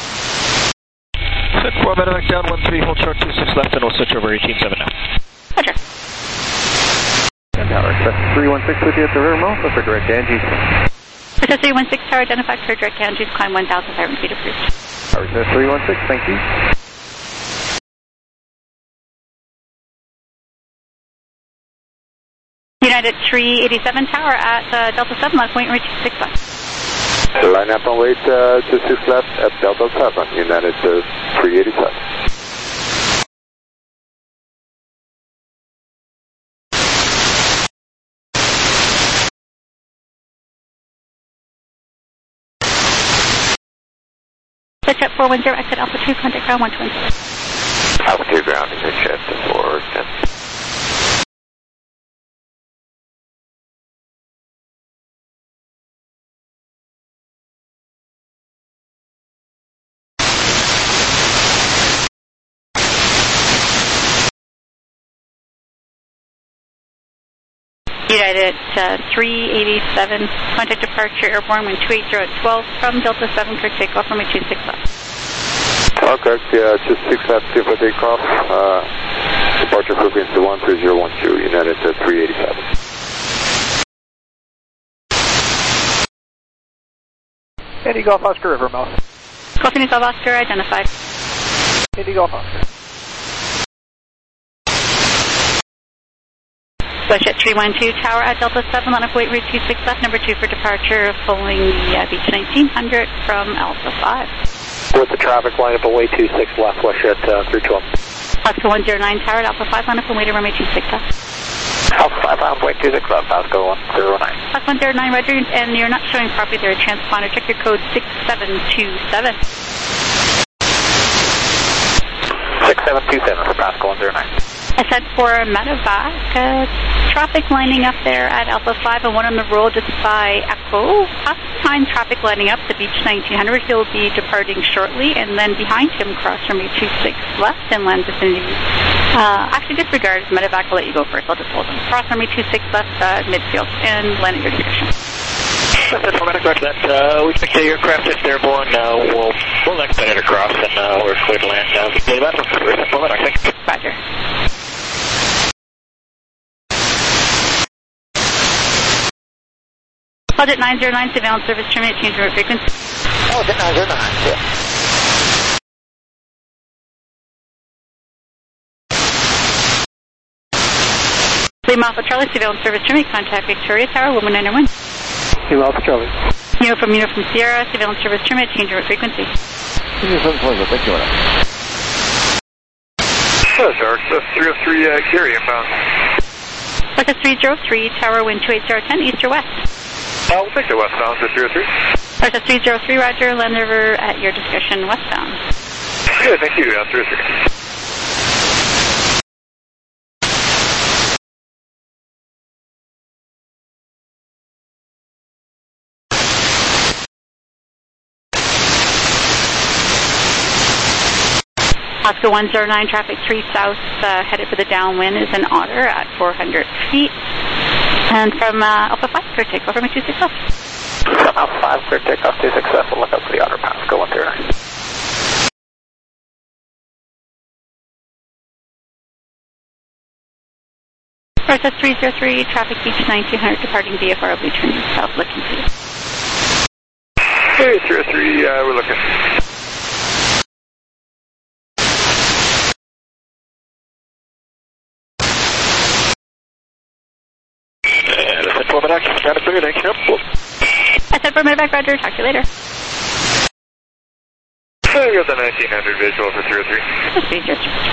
Send four Medevac down one three, hold short two six left, and we'll switch over eighteen seven now. Roger. Tower, three one six with you at the rear mouth, for direct Angie. R S S three one six Tower, identified for direct Andrews, climb one thousand five hundred feet approved. R S S three one six, thank you. United three eighty-seven Tower at uh, Delta seven, left point, two six left. Line up and wait, uh, two six left at Delta seven, United uh, three eighty-seven. Switch up four one zero, exit Alpha two, contact ground one twenty. Alpha two ground, is a shift four ten. United uh, three eighty-seven, contact departure airborne wind two eight zero at twelve from Delta seven, clear takeoff, runway two six left. Okay, yeah, two six left, clear for takeoff. Uh, departure frequency one three zero one two, United at three eighty-seven. Indy Golf Oscar River Mouth. Golf Indy Golf Oscar identified. Indy Golf Oscar. Bushett three one two, tower at Delta seven, line up weight route two six left, number two for departure, following the uh, Beach nineteen hundred from Alpha five. With the traffic, line up at way two six left, Bushett uh, three twelve. Oscar one zero nine, tower at Alpha five, line up and wait at runway two six left. Alpha five, line up way two six left, Oscar one zero nine. Oscar one zero nine, roger, and you're not showing properly there, transponder, check your code six seven two seven. six seven two seven for Pascal one zero nine. I said for medevac, uh, traffic lining up there at Alpha five and one on the roll just by Echo. Time traffic lining up to Beach nineteen hundred. He'll be departing shortly, and then behind him, cross runway two six left and land vicinity. Uh, actually, disregard medevac. I'll let you go first. I'll just hold him. Cross runway two six left, uh, midfield, and land at your discretion. That's for medic, that. Uh, we can say your aircraft is airborne. Uh, we'll, we'll expedite it across, and uh, we're clear to land. Uh, we that for medic, I think. Roger. Budget nine zero nine, surveillance service terminate, change route frequency. Oh, Budget nine zero nine, yeah. Lima Alpha Charlie, surveillance service terminate, contact Victoria Tower, woman nine one. Lima Alpha Charlie. Neo from Neo from Sierra, surveillance service terminate, change route frequency. Thank you. Hello, sir. It's three oh three, uh, Gary, inbound. Bucket three zero three, tower wind two eight zero ten, east or west. Uh, we'll take the westbound to three oh three. Bucket three zero three, roger, Land Rover at your discretion, westbound. Yeah, thank you, uh, three oh three. Oscar one zero nine, traffic three south, uh, headed for the downwind is an Otter at four hundred feet. And from uh, Alpha five, clear takeoff, runway two six left. From Alpha five, clear takeoff, two six left, we'll look up for the Otter Pascal one zero nine. Process three zero three, traffic Beach nineteen hundred, departing V F R, will be turning south, looking for you. Hey, three oh three, uh, we're looking. I said for medevac, roger, talk to you later. I got the nineteen hundred visual for three oh three. That's three zero three.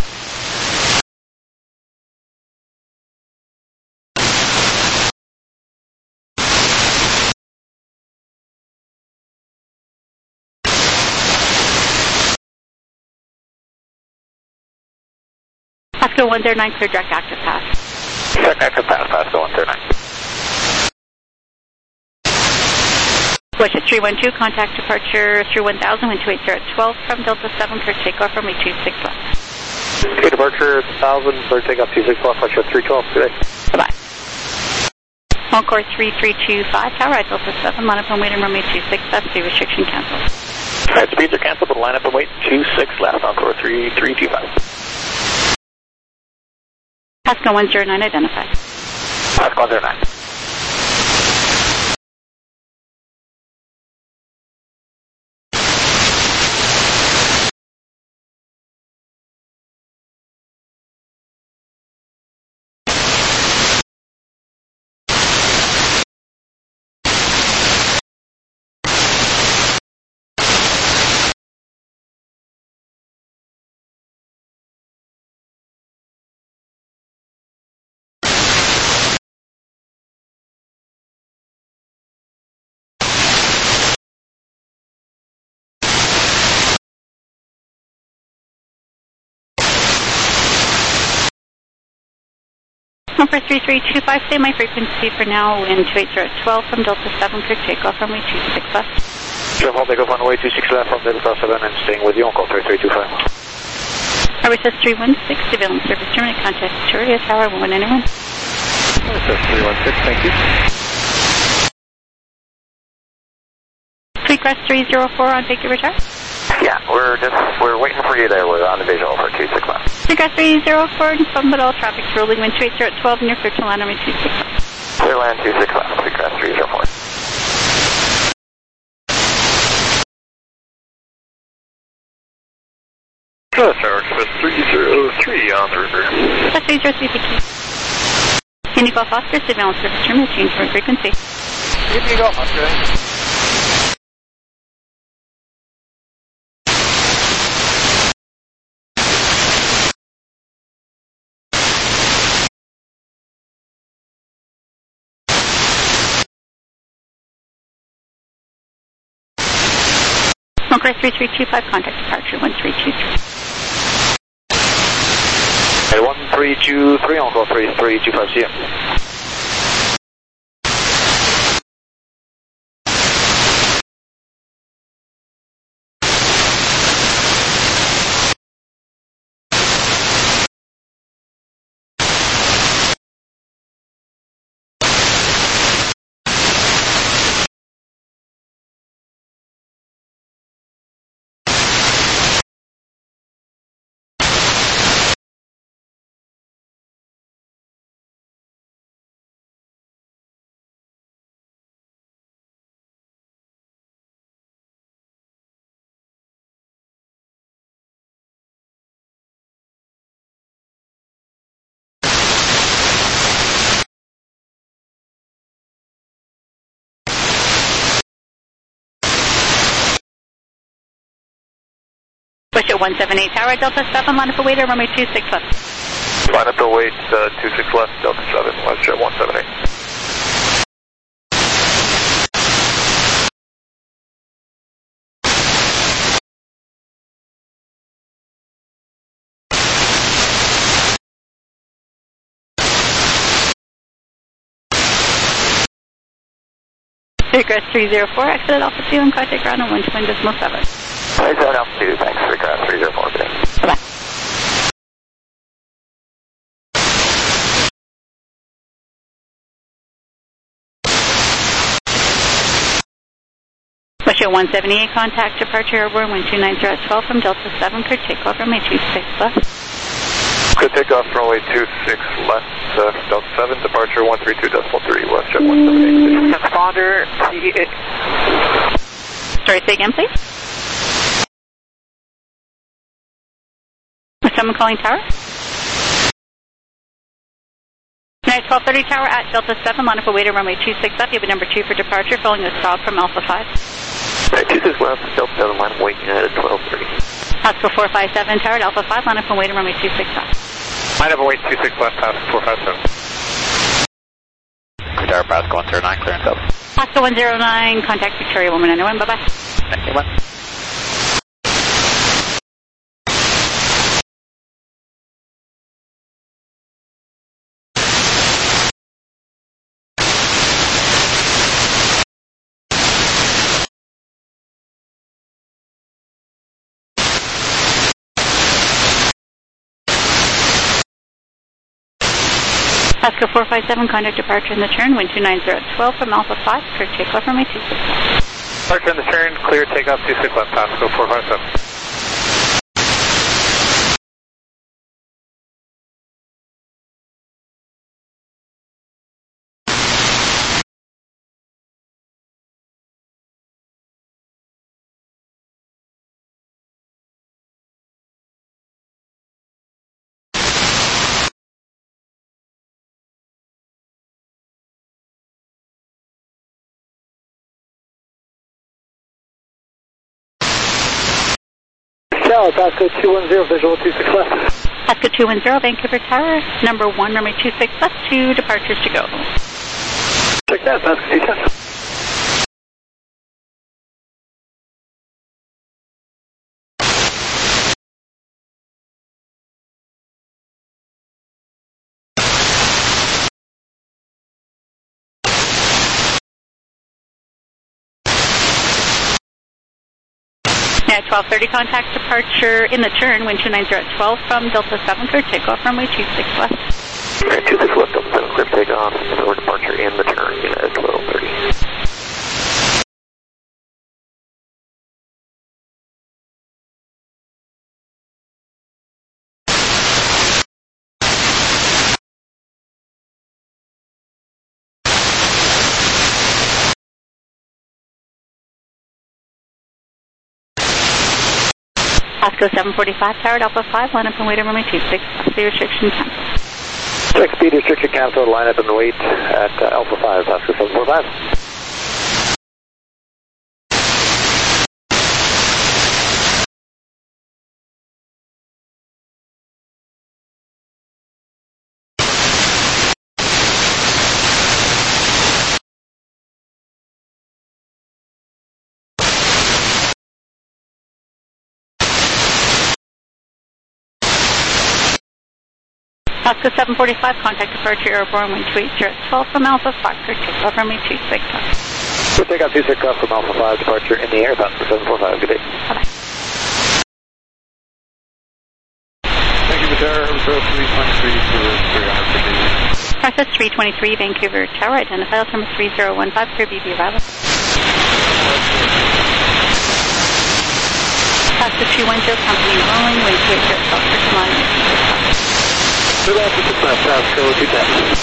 Pascal one zero nine, clear direct active pass. Direct active pass, Pascal one zero nine. Bush at three one two, contact departure through one thousand, wind two eight zero at twelve from Delta seven, clear takeoff, runway two six left. Okay, departure one thousand, clear takeoff two six left, Bush at three twelve today. Bye-bye. Encore three three two five, tower at Delta seven, line up and wait and runway two six left, speed restriction canceled. Alright, speeds are canceled, but line up and wait two six left, Encore three three two five. Pascal one zero nine identified. Pascal one zero nine. Number three three two five, stay my frequency for now, wind two eight zero at twelve from Delta seven, clear takeoff, runway two six left. Jim, I'll take off on way two six left from Delta seven and staying with you on call three three two five. R S S three one six, surveillance service terminate, contact Victoria Tower, one nine one. three one six, thank you. Request three zero four on take your return. Yeah, we're just, we're waiting for you there. We're on the visual for two six left. Request three zero four, from all traffic's rolling, wind two eight zero at twelve, near clear to land, runway two six left. Clear land two six left, request three zero four. Good, Tower Express three zero three on the river. Request three zero three, thank you. Indigo Golf Oscar, surveillance service terminal, change for frequency. Indigo Oscar. Smoker three three two five, contact departure one three two three. Hey, one three two three, on call three three two five, see you. Push at one seven eight Tower, Delta seven, line up a waiter, runway two six left. Line up the wait, uh, two six left, Delta seven, let's jet one seven eight. Request three zero four, exit at Alpha two and contact ground on one two one decimal seven. Exit at Alpha two, thanks, request three zero four, good day. Bye-bye. Push at one seventy-eight, contact departure airborne one two nine zero at twelve from Delta seven, clear takeoff runway two six left. Good takeoff, runway two six left, uh, Delta seven, departure one three two decimal three, west jet one seven eight. Transponder, Sorry, say again, please. Is someone calling tower? United twelve thirty Tower at Delta seven, line up a waiter, runway two six left. You have a number two for departure, following a stop from Alpha five. Right, two six left, Delta seven, line up waiting at twelve thirty. Pasco four five seven Tower at Alpha five, line up and waiter, runway two six left. Line up and wait two six left, Pasco four five seven. Tower, Pasco one zero nine, clearance up. Pasco one zero nine, contact Victoria one one nine one, bye-bye. Thank you, bye. Pasco four five seven, contact departure in the turn, wind two nine zero at twelve from Alpha five, clear takeoff runway two six left. Departure in the turn, clear takeoff two six left, Pasco four five seven. Tower, Pasco two one zero, visual two six left. Pasco two one zero, Vancouver Tower, number one, runway two six left, two departures to go. Check that, Pasco two ten. At twelve thirty, contact departure in the turn, wind two nine zero at twelve from Delta seven, clear takeoff runway two six left. Right, two six left, Delta seven, clear. takeoff or departure and return at twelve thirty. Pasco seven forty-five, tower Alpha five, line up and wait on runway two six, the restriction cancel. Check speed restriction cancel, line up and wait at uh, Alpha five, Pasco seven forty-five. Pasco seven forty-five, contact departure airborne wind two eight zero at twelve from Alpha five, clear takeoff runway two six. We'll take out two six off from Alpha five, departure in the air, Pasco seven forty-five, good day. Bye-bye. Thank you, Tower, Tower three twenty-three to three hundred. Process three twenty-three, Vancouver Tower, identify altimeter three zero one five, clear B B arrival. Pasco two one zero, company rolling, wind two eight zero at twelve, clear to line two six. Good afternoon, Pasco two ten.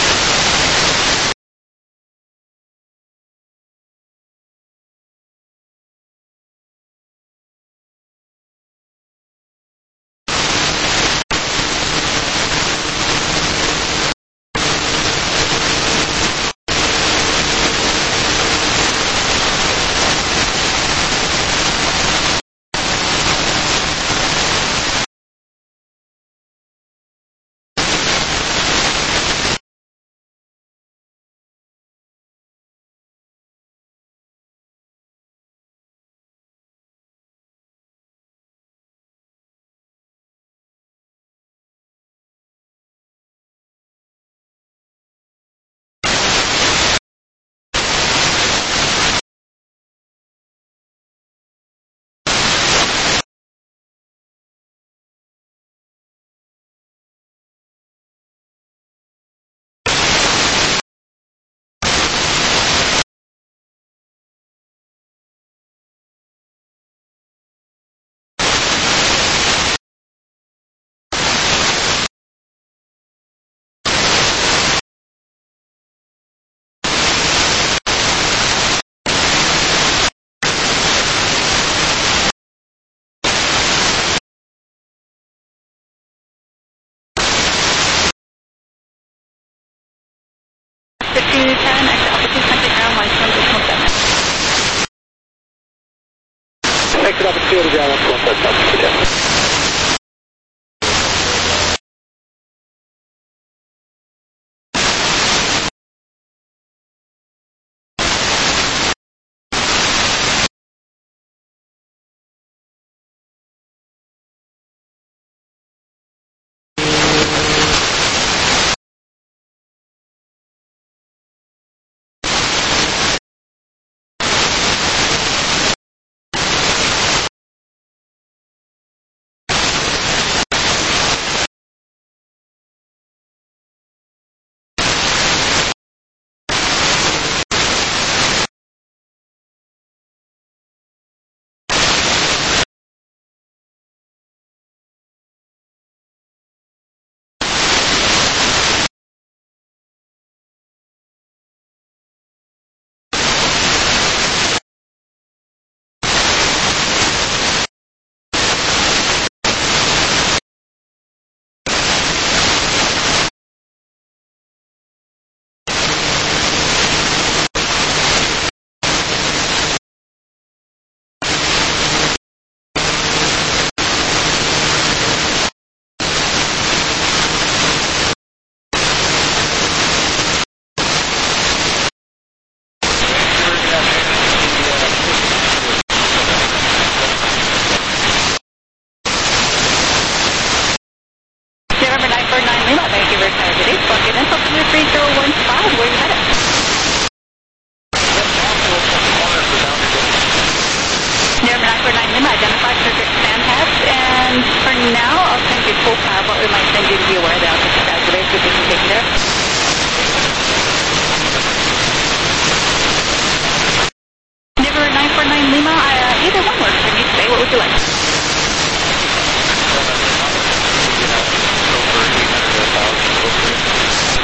Exit up and field ground one one seven seven.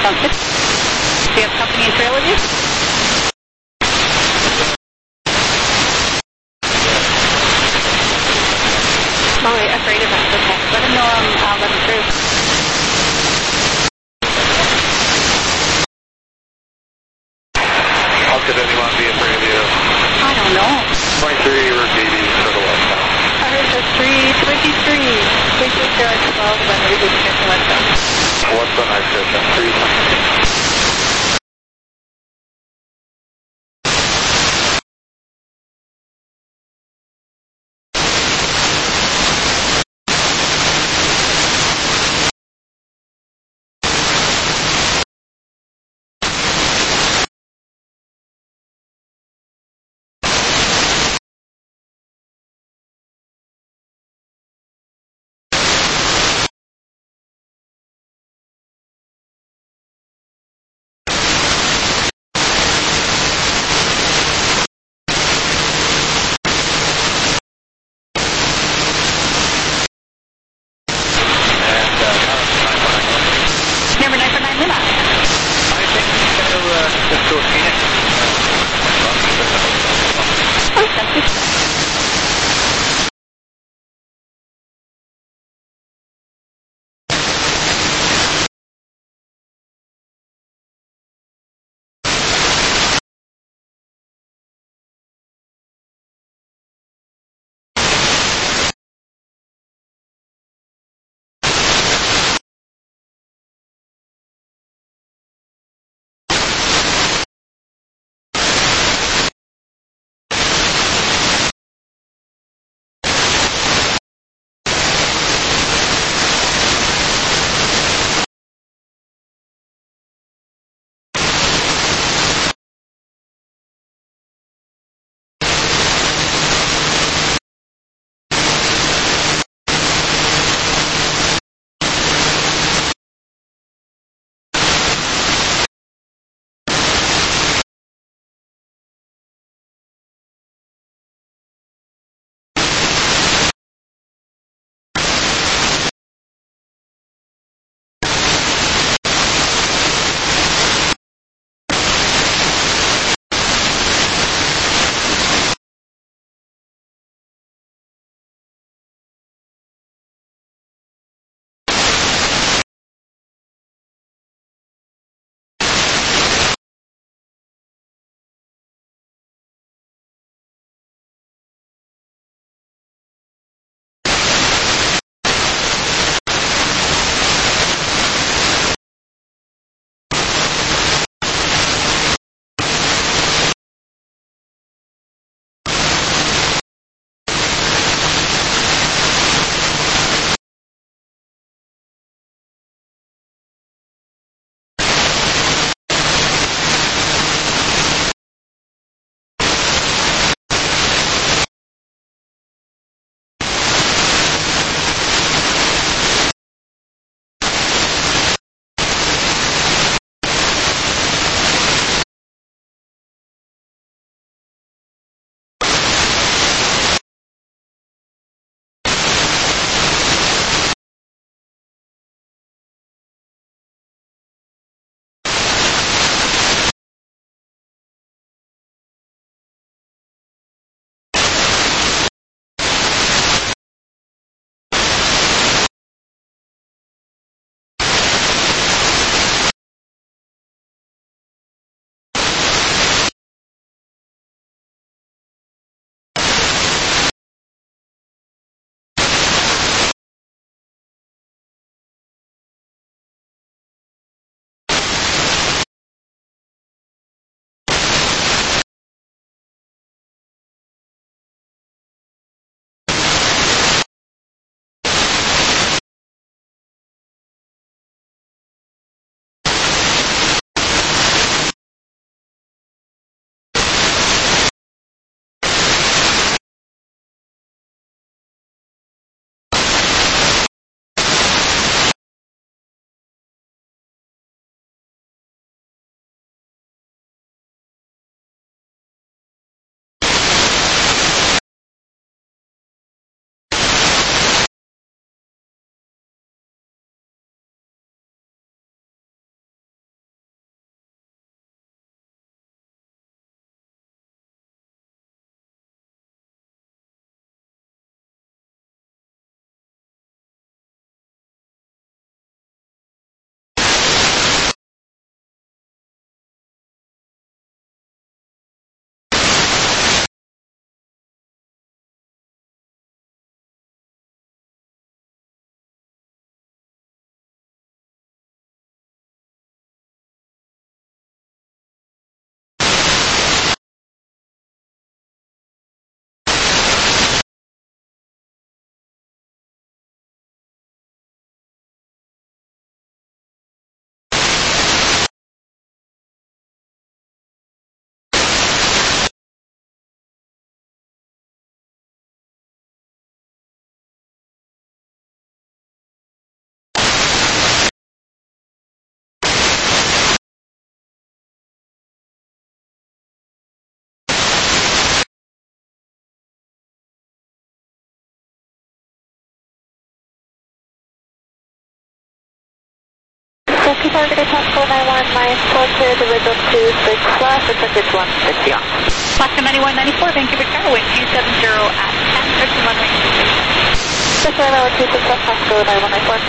Sounds good. Do you have company and trailer use? Oh, wait, afraid of that. Okay. Let him know I'm, I'll let him through. How could anyone be afraid of you? I don't know. twenty-three, we're B D for the west now. I heard the three twenty-three. Please take care of twelve, then we just check the westbound. What's the night station? three twenty-three. Turkey targeted Pascal nine one nine, clear the red two six left, expected one sixty on. Pascal ninety-one ninety-four, Vancouver Tower, wind two seven zero at ten, thirteen one range. Turkey runway two six left, Pascal nine one nine four.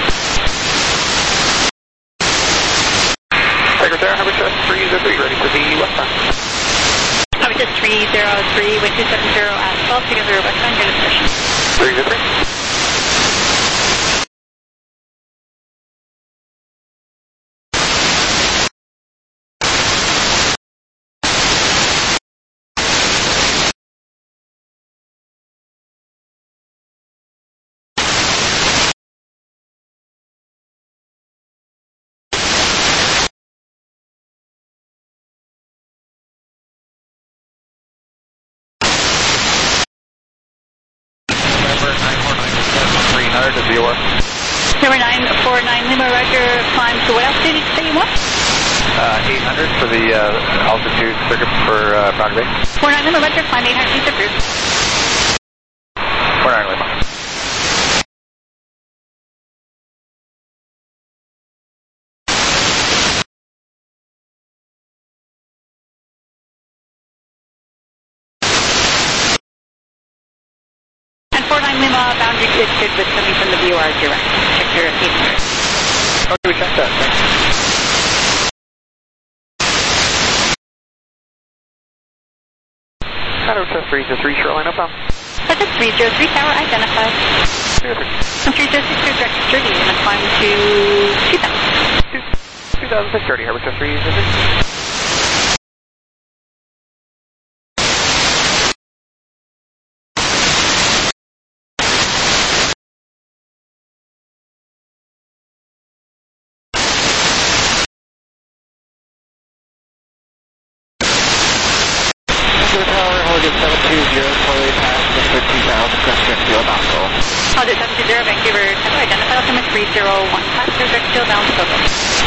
Secretary, Harvard Test three zero three, ready for the westbound. Harvard Test three zero three, wind two seven zero at twelve, together westbound, unit position. three zero three. Number nine four nine Lima, Roger, climb to what altitude did you say you want? Uh, eight hundred for the uh, altitude circuit for uh, Brown Bay. four nine Lima, Roger, climb eight hundred feet approved. four nine Lima. And four nine Lima, boundary is good with coming from the V O R direct. Check your eight hundred. Okay, we checked that. Thanks. Shadow Test three zero three, shoreline upbound. That's three zero three, tower identified. three zero three. And three zero six, direct to Jersey, and climb to two thousand. two thousand six thirty, Harvard Test three zero three. seven two zero, slowly past Mister two thousand, Crestfield Field, Knoxville. I'll do seven two zero, Vancouver, tower identified, ultimate three zero one, passenger, direct still down to Togo.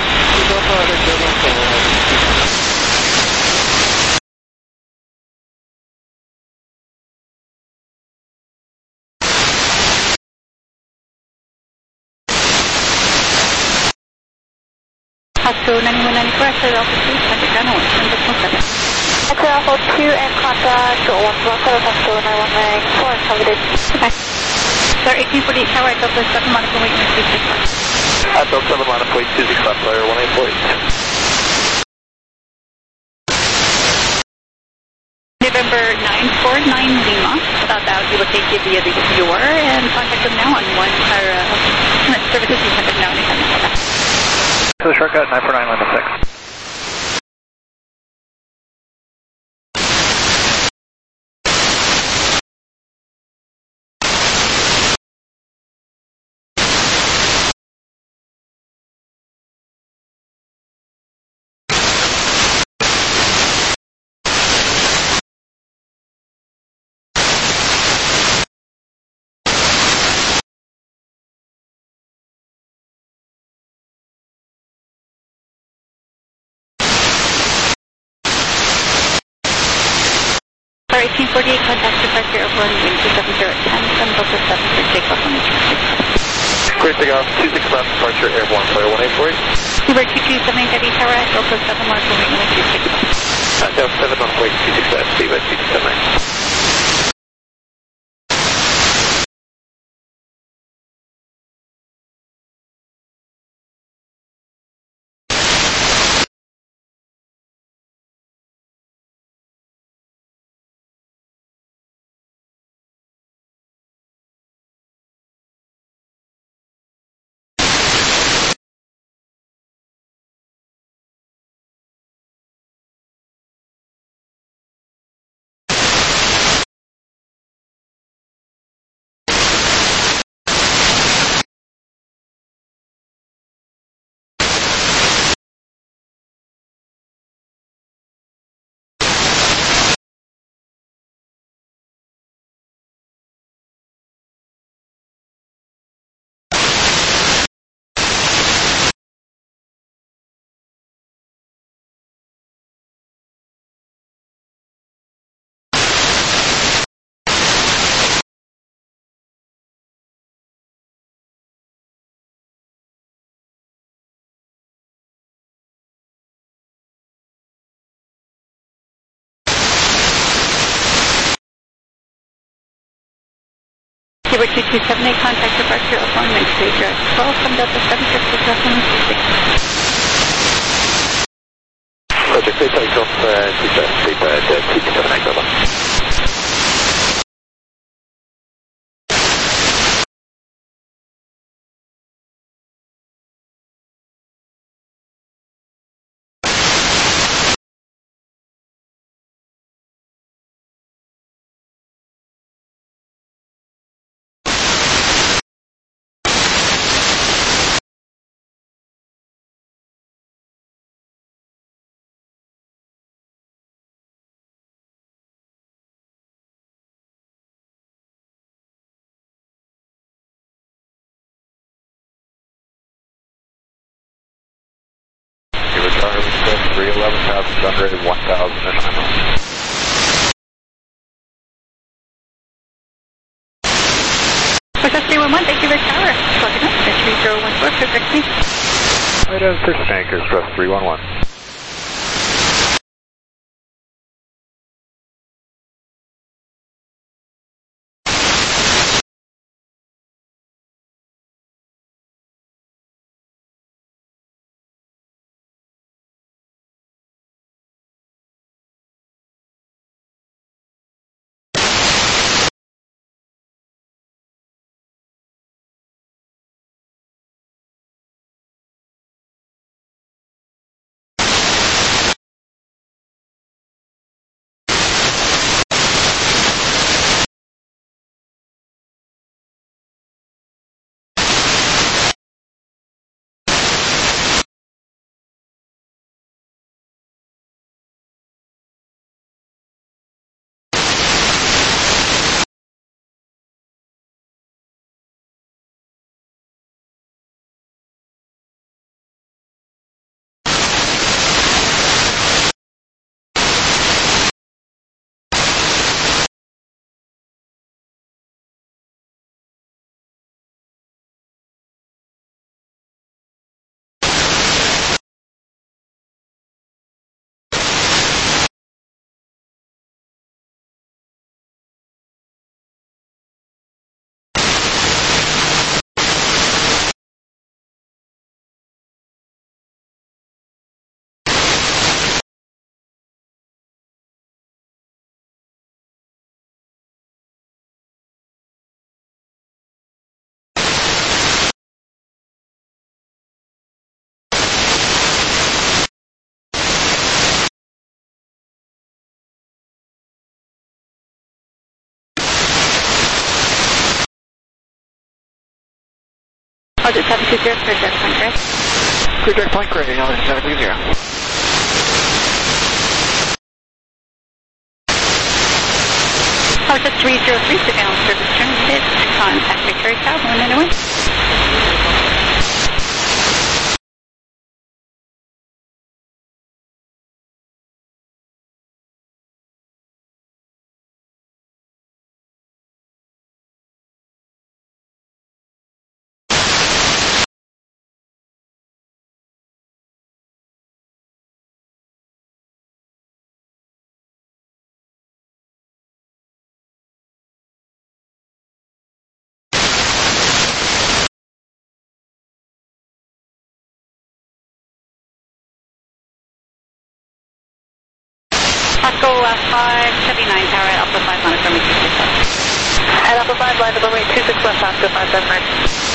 Pasco ninety-one ninety-four, X R altitude, contact down one, one six one seven. X R Alpha two and contact one one seven, Pasco nine one nine four, covered. Okay. Sir, eighteen forty-eight, tower at Delta seven, Monaco, wait, two six left. At Delta seven, Monaco, wait, two six left, player one eight four eight. November nine four nine Lima, about that you will take you via the V O R and contact them now on one, or uh, services you contact now anytime you call back. To the shortcut, nine four nine, Lima six. eighteen forty-eight, contact departure airborne, wind two seven zero at ten, from Delta seven for takeoff on the two six left. Clear takeoff, two six left, departure airborne, player one eight four eight. Uber two two seven eight Heavy Tower at Delta seven, Monaco, wait, one two six left. Uh, Delta seven, Monaco, wait, two six left, speed by two six seven nine. Vancouver two two seven eight, contact departure of one wind two eight zero twelve from Delta seven for takeoff on two six. Roger, clear takeoff, uh, two seven, uh, two two seven eight, over. three eleven thousand under one thousand and nine miles. Process three one one, thank you, Rick Tower. Plug it up, three zero one four, perfect me. Item for Stank Express three one one. Roger, seven two zero, clear direct point gray. Clear direct point gray, Roger, seven two zero. Roger, three zero three, surveillance service terminated. Contact Victoria Tower, one minute away. Pasco uh, five seventy-nine, tower at Alpha five, monitor me two six left. At Alpha five, line number two six left, Pasco five seven nine.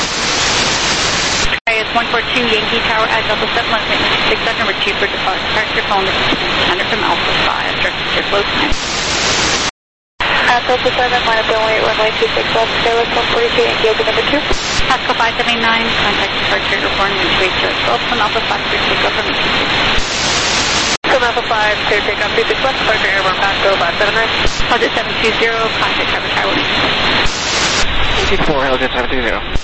Sky is one four two, Yankee Tower at Delta seven, monitor me two six left, number two for departure, phone is one hundred from Alpha five, directed to flow time. At Delta seven, line up runway, runway two six left, Skyless one forty-two, Yankee open number two. Pasco five seventy-nine, contact departure, reporting in two eight zero twelve from Alpha five, for takeoff from two six. From Alpha five, clear takeoff two six left, departure airborne Pasco five seven nine. Roger, seven two zero, contact Trevor Tower. eighty-four, Roger, seven two zero.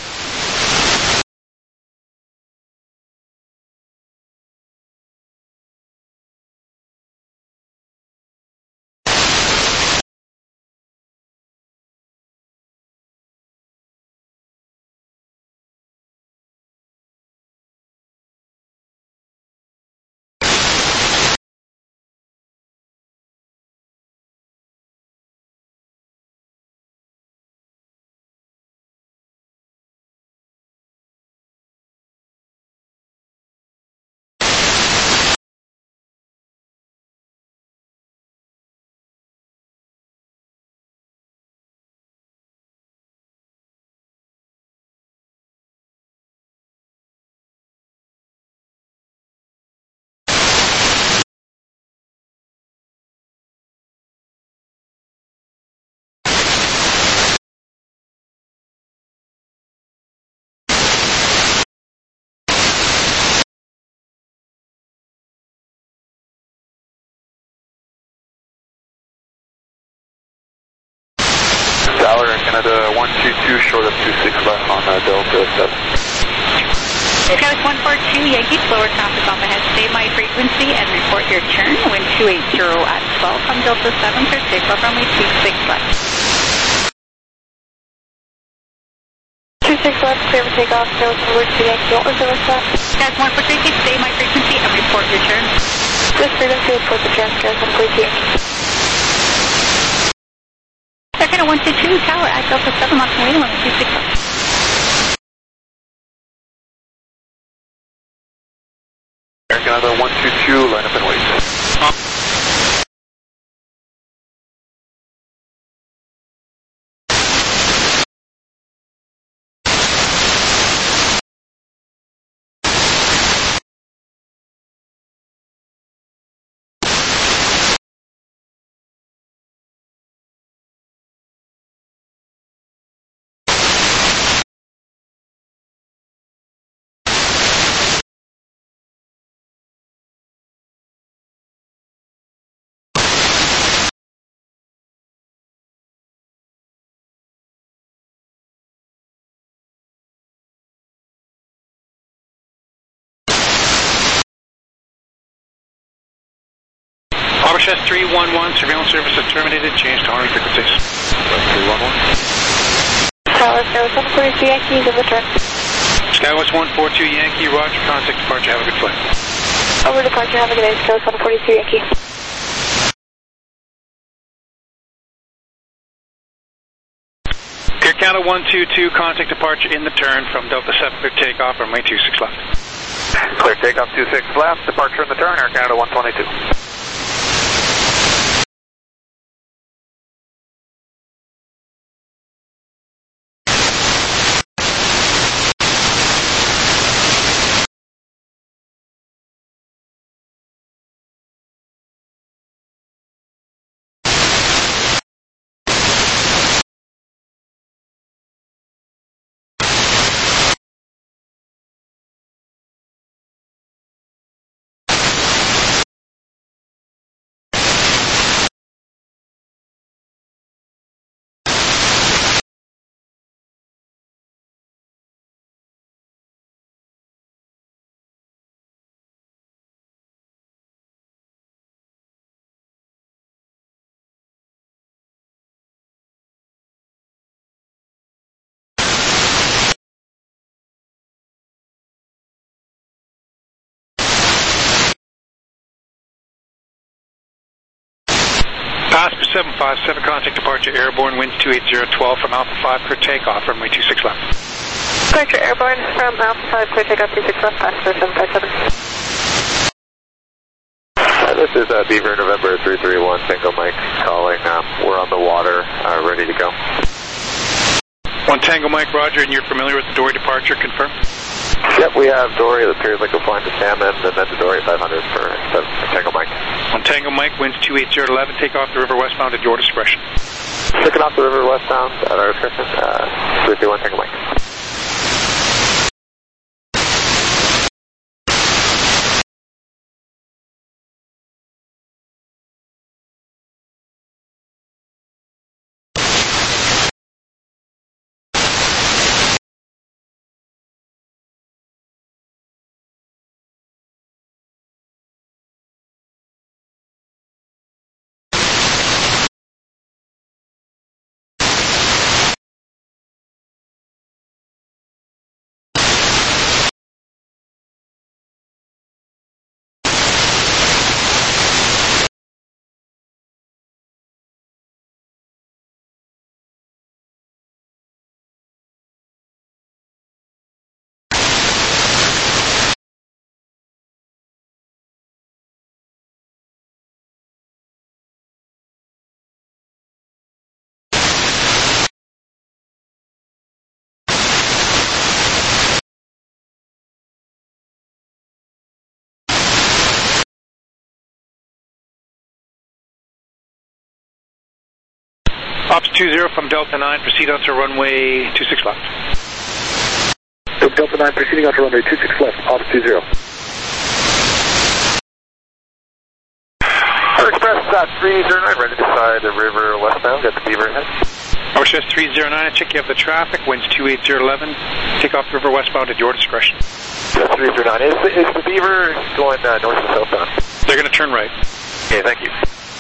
Canada one two two, short of two six left on uh, Delta seven. Skywards one four two, Yankee, slower traffic off ahead. Stay my frequency and report your turn. Wind two eight zero at twelve from Delta seven for takeoff runway two six left. two six left, clear for takeoff, Skywards one four two, Yankee, what was the rest of that? Skywards one four two, stay my frequency and report your turn. This frequency, report the turn, Skywards one four two, Yankee. Air Canada one two two, tower at Delta seven, lock and waiting, runway two six left. Air Canada one two two, line up and wait. Uh. Oberchest three one one, surveillance service is terminated, change to horn frequencies. three one one. Skywards, Skywards one four two, Yankee, give the turn. Skywards one four two, Yankee, roger, contact departure, have a good flight. Over departure, have a good day, Skywards one four two, Yankee. Air Canada one two two, contact departure in the turn from Delta seven for takeoff, runway two six left. Clear takeoff two six left, departure in the turn, Air Canada one twenty-two. Oscar seven five seven, contact departure airborne, winds two eight zero, twelve from Alpha five, clear takeoff, runway two six left. Departure airborne from Alpha five, clear takeoff two six left, passenger seven five seven. Uh, this is uh, Beaver November three three one, Tango Mike calling. Um, we're on the water, uh, ready to go. One Tango Mike, roger, and you're familiar with the Dory departure, confirm? Yep, we have Dory, it appears like we're flying to Salmon, and then the Dory five hundred for Tango Mike. On Tango Mike, winds two eight zero, eleven, take off the river westbound at your discretion. Taking off the river westbound at our discretion, uh, three three one, Tango Mike. Ops two zero from Delta nine, proceed onto runway two six left. Delta nine, proceeding onto runway two six left, Ops two zero. Air Express uh, three zero nine, ready to side the river westbound at the Beaver ahead. Northwest three zero nine, check you have the traffic, winds two eight zero eleven, take off the river westbound at your discretion. three zero nine, is the, is the Beaver going uh, north or southbound? They're going to turn right. Okay, thank you.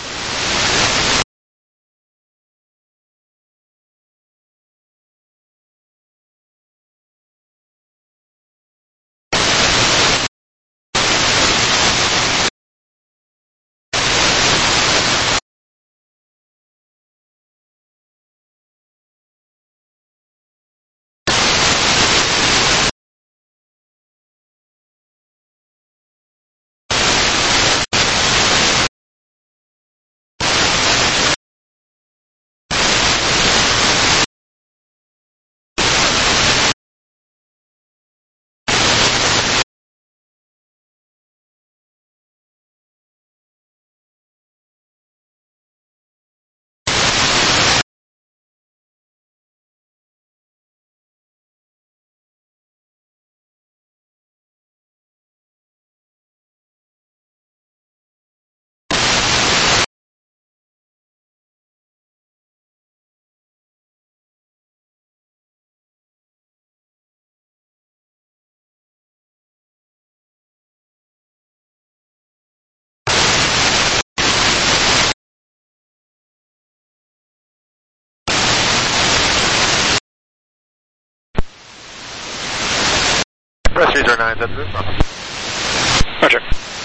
Press three zero nine, that's it. Roger.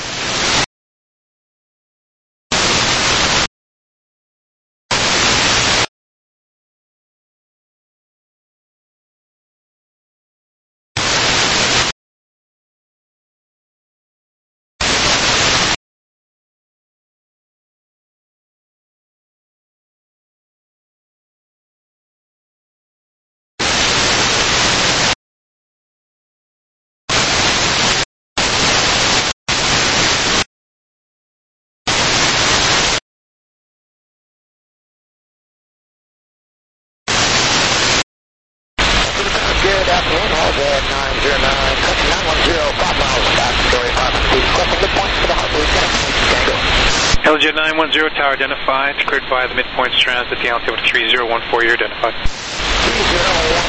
Good afternoon, all good, nine zero nine, nine one zero, five miles back, story five hundred feet, crossing the point for the Hartley Tango. L J nine one zero, tower identified, cleared by the midpoints transit, the altimeter three zero one four, you're identified. three zero one.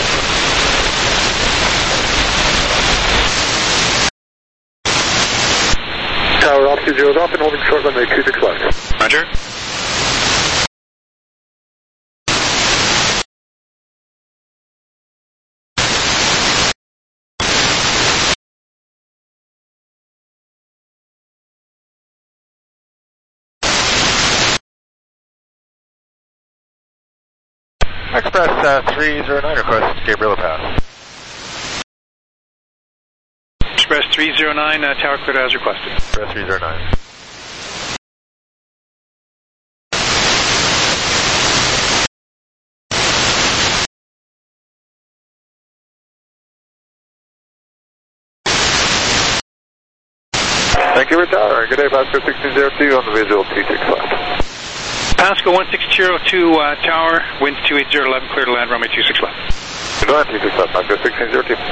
Tower altitude zero's off and holding short runway two six left. Roger. Express uh, three zero nine, request Gabriela Pass. Express three zero nine, uh, tower cleared as requested. Express three zero nine. Thank you for tower. Good day, Pasco sixteen zero two on the visual two six left. Pasco one six zero two, uh, tower, winds two eight zero eleven, clear to land, runway two six left. Good on, two six left, Pasco sixteen zero two.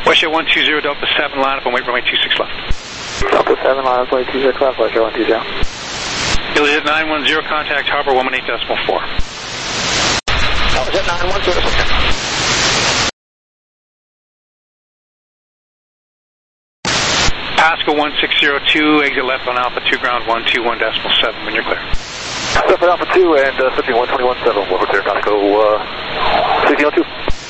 Westjet one two zero, Delta seven, line up and wait runway two six left. Delta seven, line up, runway two six left, Westjet one two zero. Westjet nine one zero, contact harbor one one eight decimal four. Westjet nine one zero, Pasco one six zero two, exit left on Alpha two, ground one two one decimal seven when you're clear. Step for Alpha two and uh, fifty one twenty one seven, over clear, Pasco uh, sixteen oh two.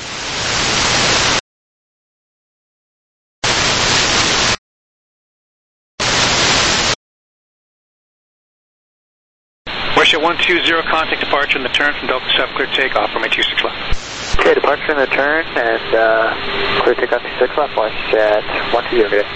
Westjet one two zero, contact departure and the turn from Delta seven, clear takeoff, runway two six left. Okay, departure and the turn, and uh, clear takeoff two six left, Westjet one two zero, good.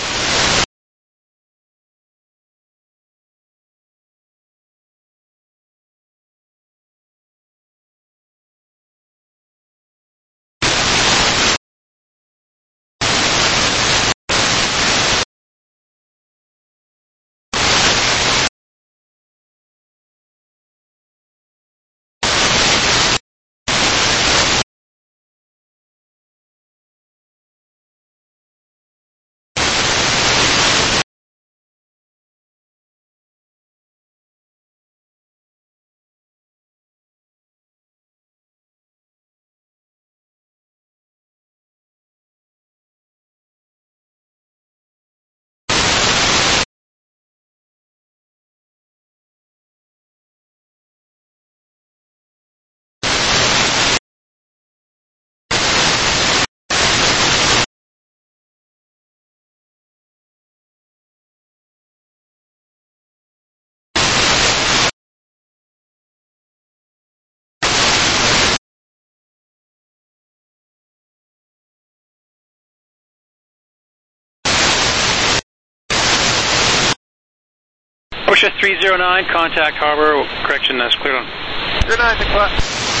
Westjet three zero nine, contact harbor, correction, that's cleared on. Good night, six left.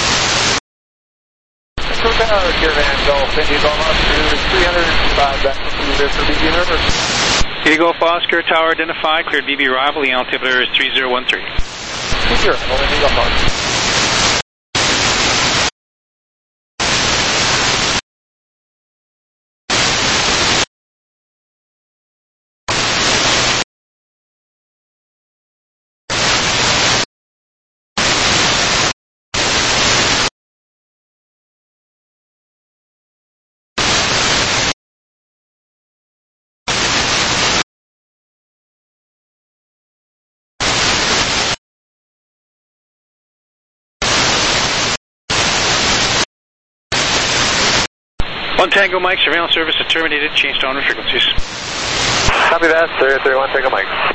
Central Tower, Caravan Golf, Indigo Oscar, three hundred five, back to Victor B B River. Indigo Oscar, tower identified, cleared B B arrival, the altimeter is three zero one three. two zero, Indigo Oscar. One Tango Mike, surveillance service is terminated, change to onward frequencies. Copy that, sir, three one Tango Mike.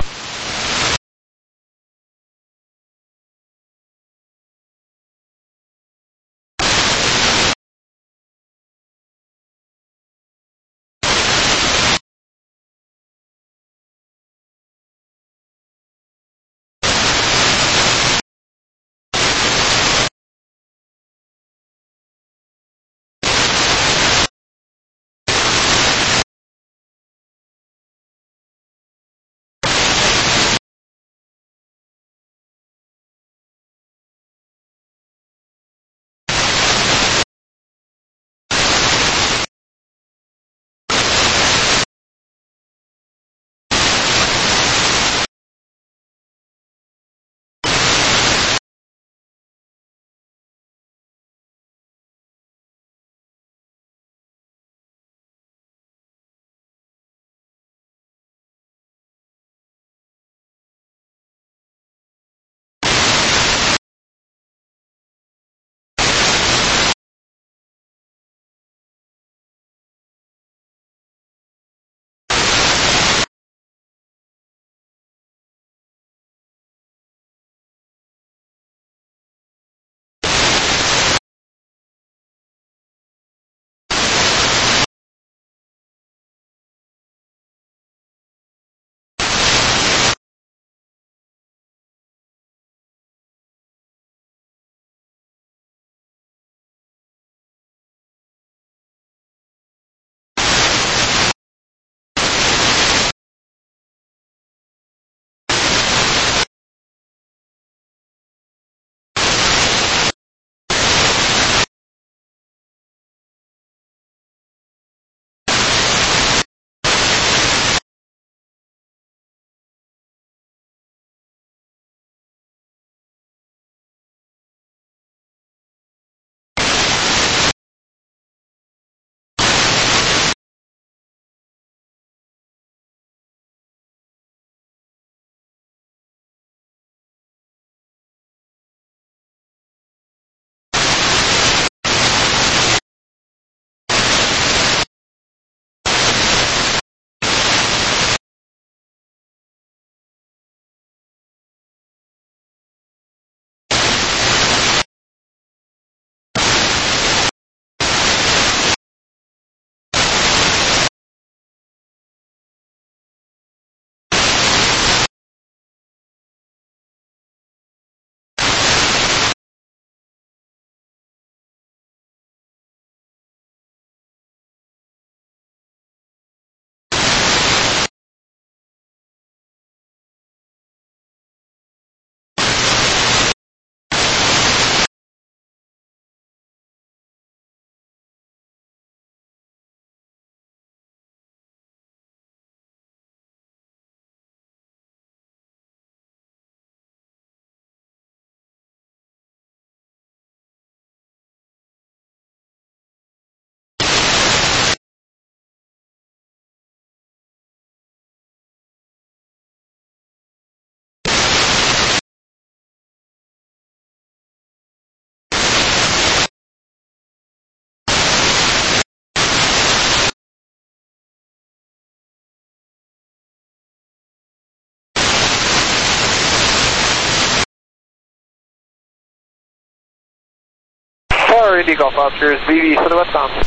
Tower, Indy Golf Oscar, V V for the westbound.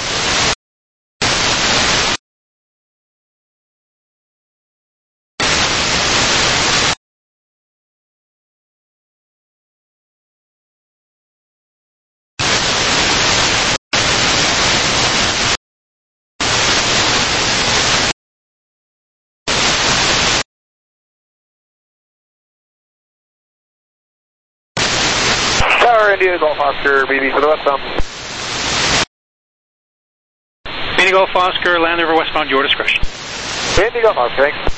Tower, India Golf Oscar, B B for the westbound. Indy Golf Oscar, Land Rover westbound, your discretion. Indy Golf Oscar, thanks.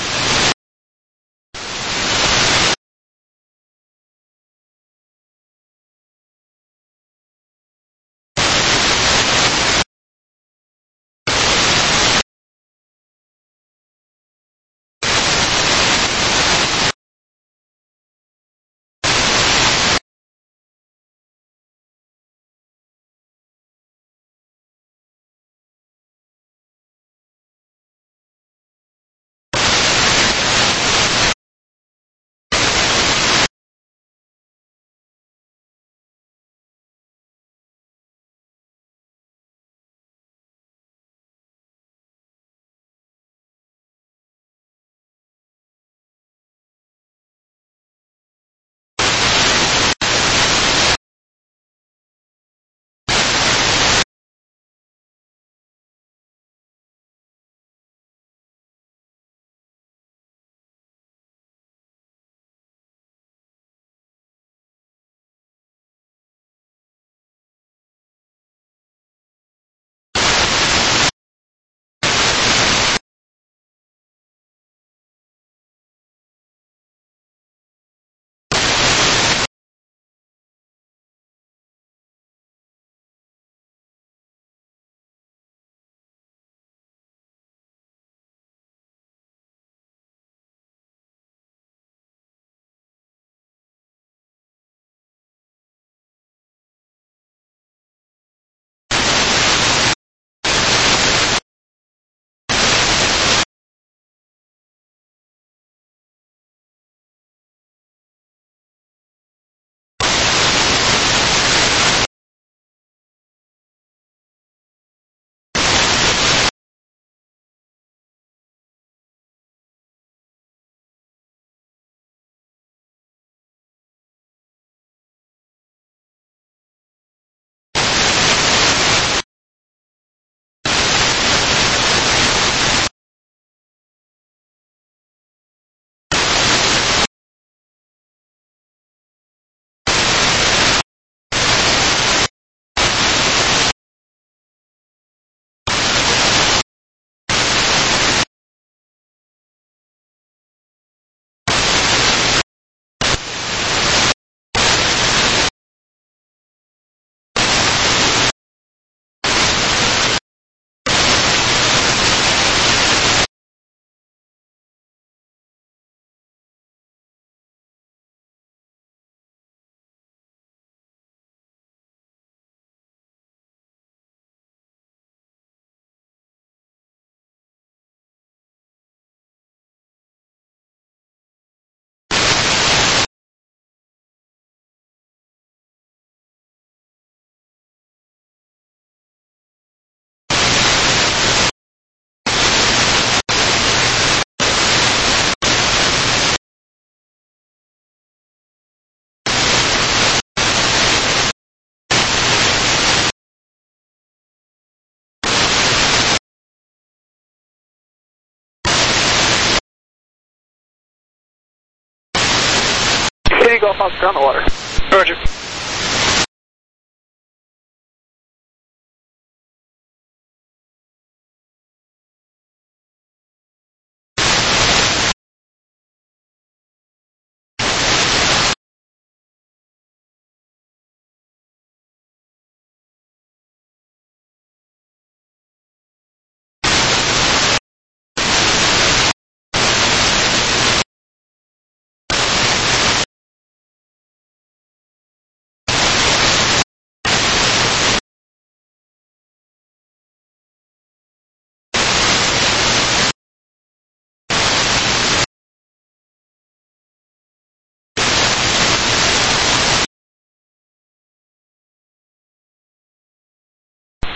Indy Golf Oscar on the water. Roger.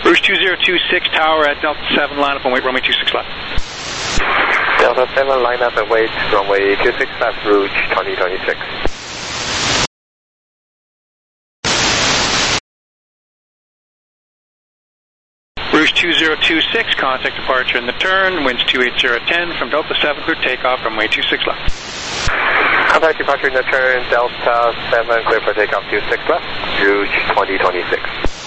Rouge two zero two six tower at Delta seven, line up and wait runway two six left. Delta seven, line up and wait runway two six left, Rouge twenty twenty-six. Rouge two zero two six, contact departure in the turn, winds two eight zero ten from Delta seven, clear takeoff, runway two six left. Contact departure in the turn, Delta seven, clear for takeoff two six left, Rouge twenty twenty-six.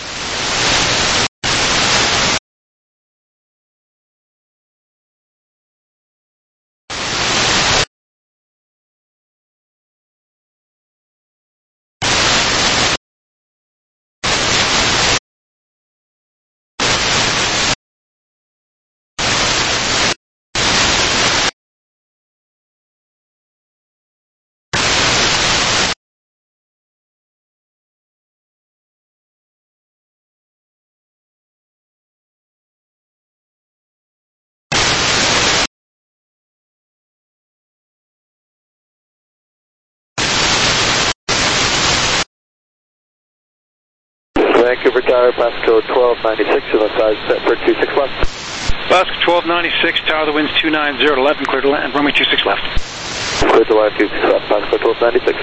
Vancouver Tower, Pasco twelve ninety-six, and the side set for two six left. Pasco twelve ninety-six, tower, the wind's two nine zero to eleven, clear to land, runway two six left. Clear to land two six left, Pasco twelve ninety-six.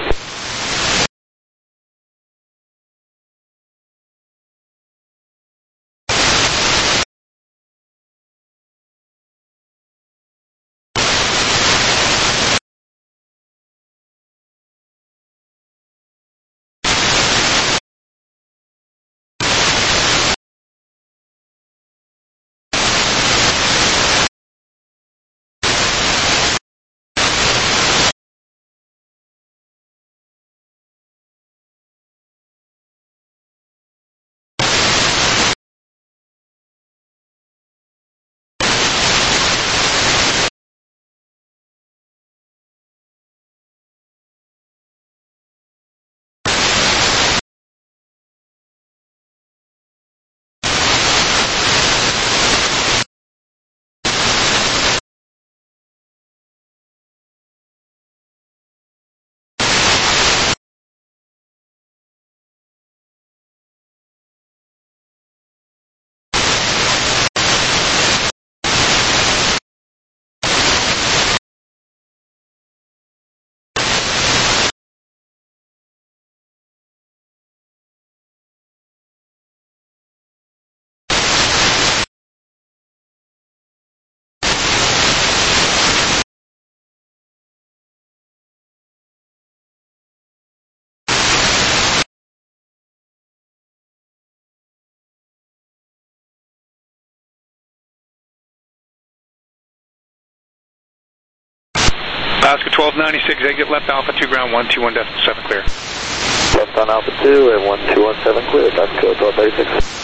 Pasco twelve ninety-six, exit left Alpha two ground one two one decimal seven clear. Left on Alpha two and one two one seven clear, Pasco twelve ninety-six.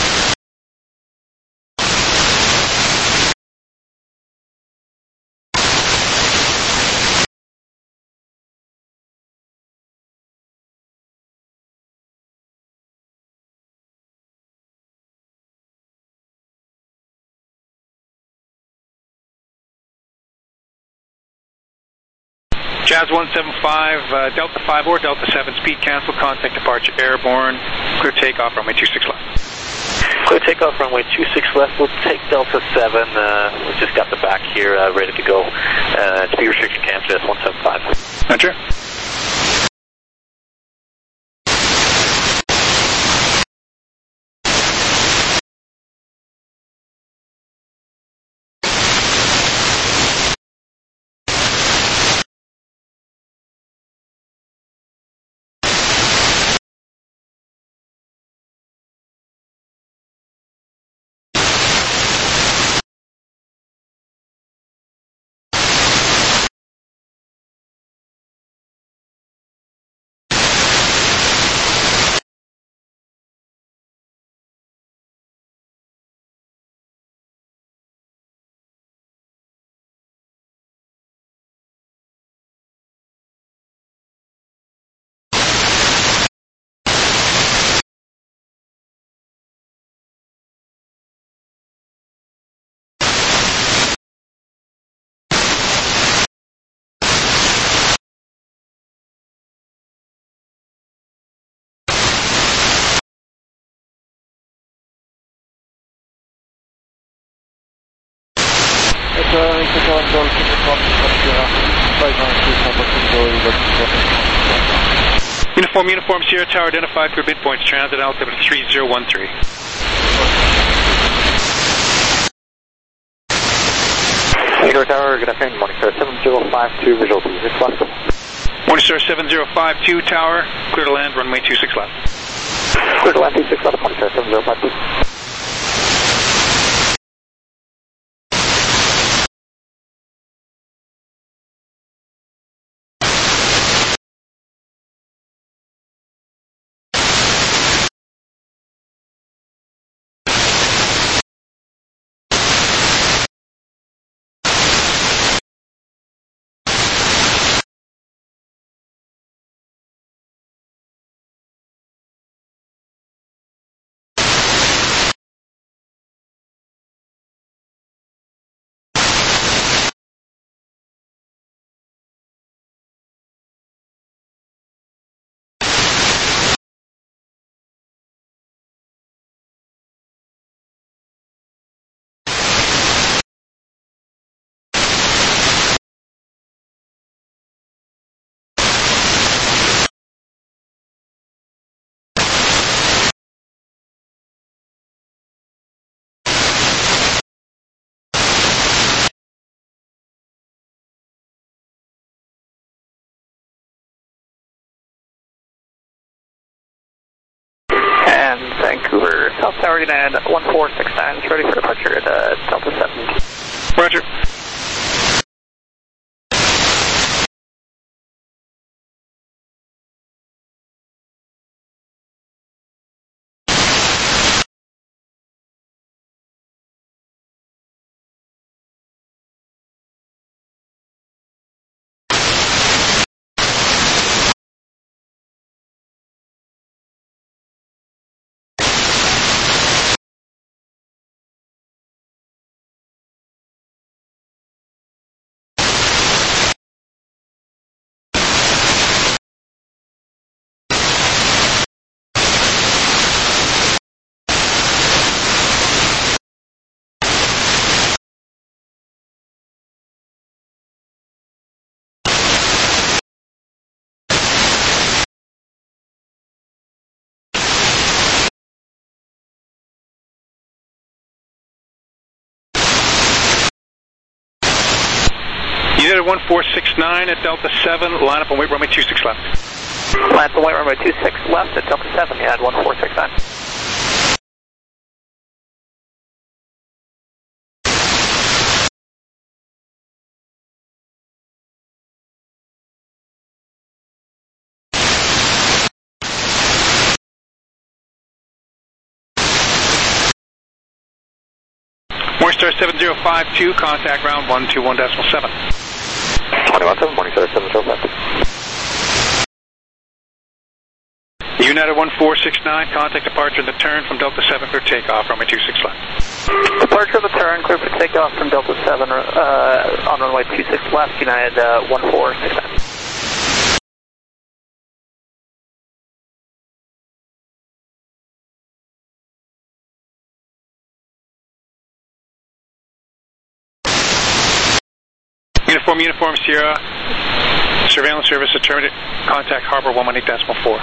Jazz one seven five, uh, Delta five or Delta seven, speed cancel, contact departure airborne, clear takeoff, runway two six left. Clear takeoff, runway two six left, we'll take Delta seven, uh, we just got the back here, uh, ready to go, uh, speed restriction cancel, Jazz one seven five. Enter. seven Golf Uniform Sierra, five nine two San Francisco, looking for Uniform, Uniform Sierra Tower identified for midpoints, transit altimeter three zero one three. Sierra Tower, good afternoon, morning sir, seven zero five two, visual two six left. Morning sir, seven zero five two Tower, clear to land, runway two six left. Clear to land two six left, morning sir, seven zero five two. And Vancouver, South Tower United one four six nine is ready for departure at uh, Delta seven. Roger. United one four six nine at Delta seven, line up on weight runway two six left. Line up on weight runway two six left at Delta seven, United one four six nine. Morningstar seven zero five two, contact ground one two one decimal seven. twenty-one seven, Morningstar seven zero five two. United one four six nine, contact departure in the turn from Delta seven for takeoff, runway two six left. Departure of the turn, clear for takeoff from Delta seven uh, on runway two six left, United uh, one four six nine. Uniform, Uniform Sierra, surveillance service determined, contact harbor one one eight decimal four.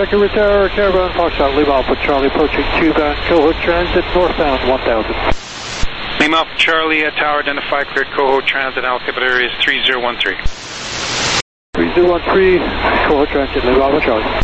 Vancouver Tower, Caravan Foxtrot, Lima Alpha Charlie approaching two Vancouver Transit, northbound one thousand. Lima Alpha Charlie, uh, tower identified, cleared Coho Transit, altimeter is three zero one three. three zero one three, Coho Transit, Lima Alpha Charlie.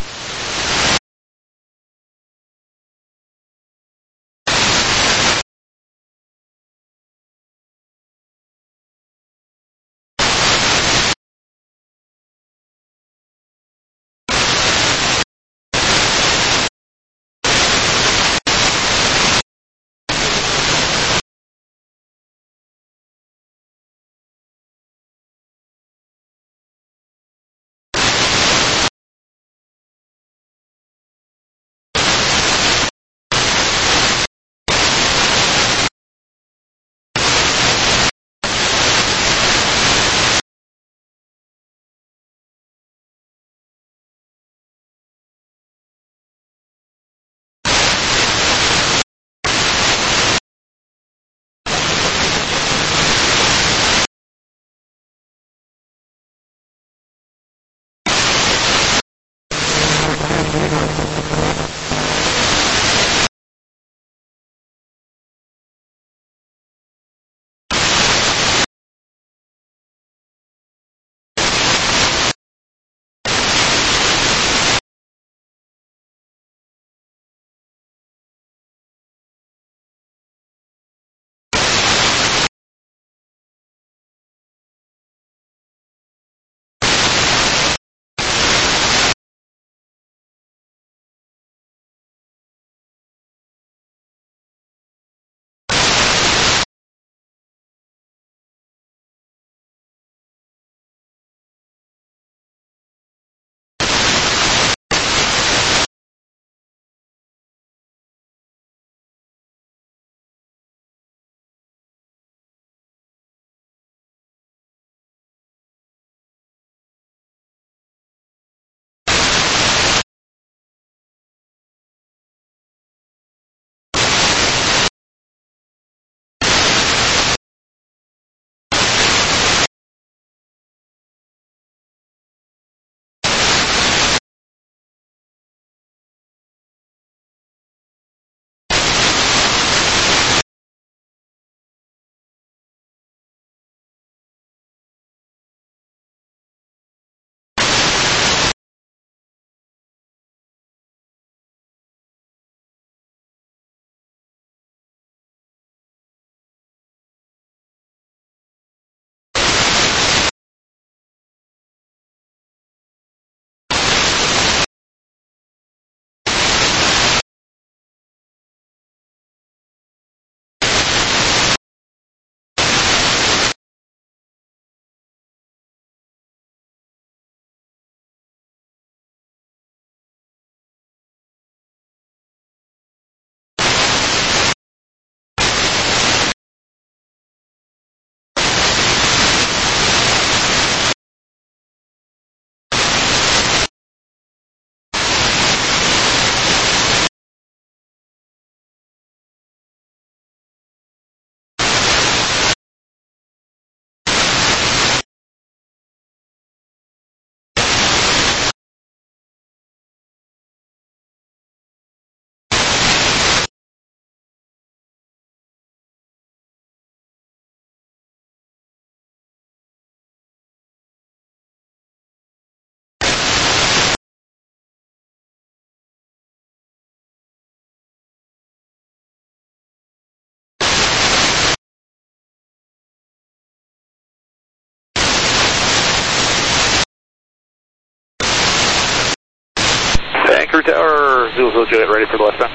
Vancouver Tower, Zulu Zulu Juliet, ready for the westbound.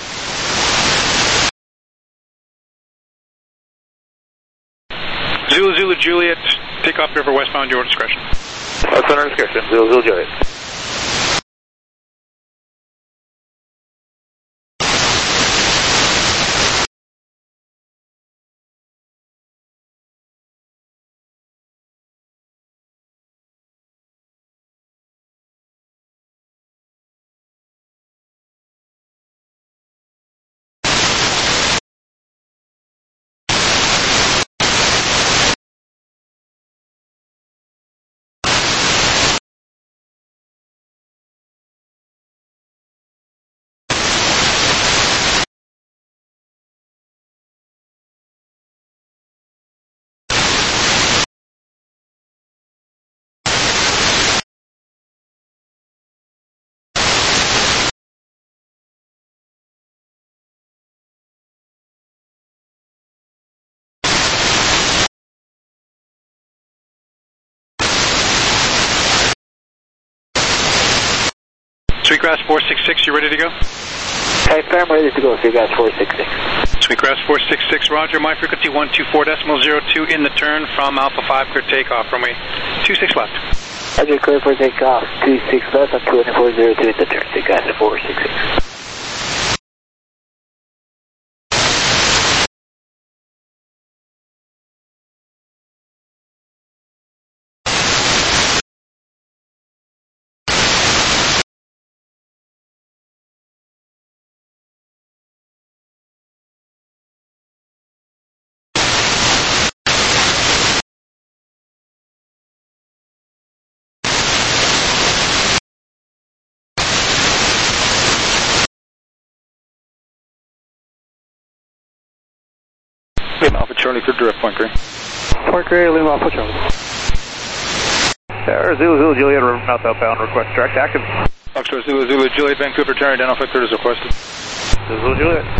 Zulu Zulu Juliet, take off river westbound, your discretion. Westbound discretion, Zulu Zulu Juliet. Sweetgrass four six six, you ready to go? Hey, firm ready to go, Sweetgrass four six six. Sweetgrass four six six, roger. My frequency one two four decimal zero two in the turn from Alpha five, clear takeoff, runway two six left. Roger, clear for takeoff, two six left on two four zero two in the turn, Sweetgrass four six six. Lima Alpha Charlie, clear direct, Point Grey. Point Grey, Lima Alpha Charlie. Tower Zulu Zulu Juliet, mouth outbound, request direct active. Foxtrot Zulu Zulu Juliet, Vancouver, turn identify clear as requested. Zulu Juliet.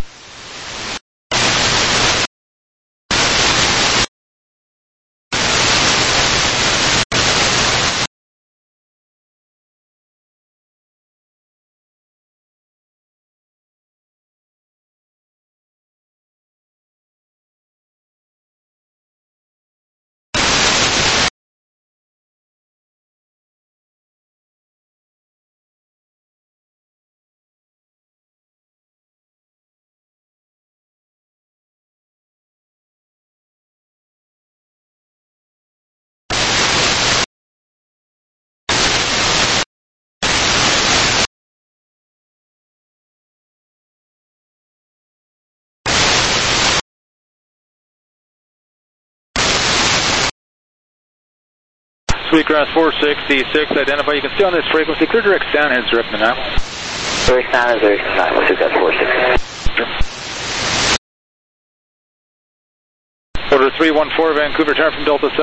Sweetgrass four sixty-six, identify. You can stay on this frequency. Clear direct downheads direct the now. Direct downheads direct the now. Sweetgrass four sixty-six. Order three one four, Vancouver, turn from Delta seven.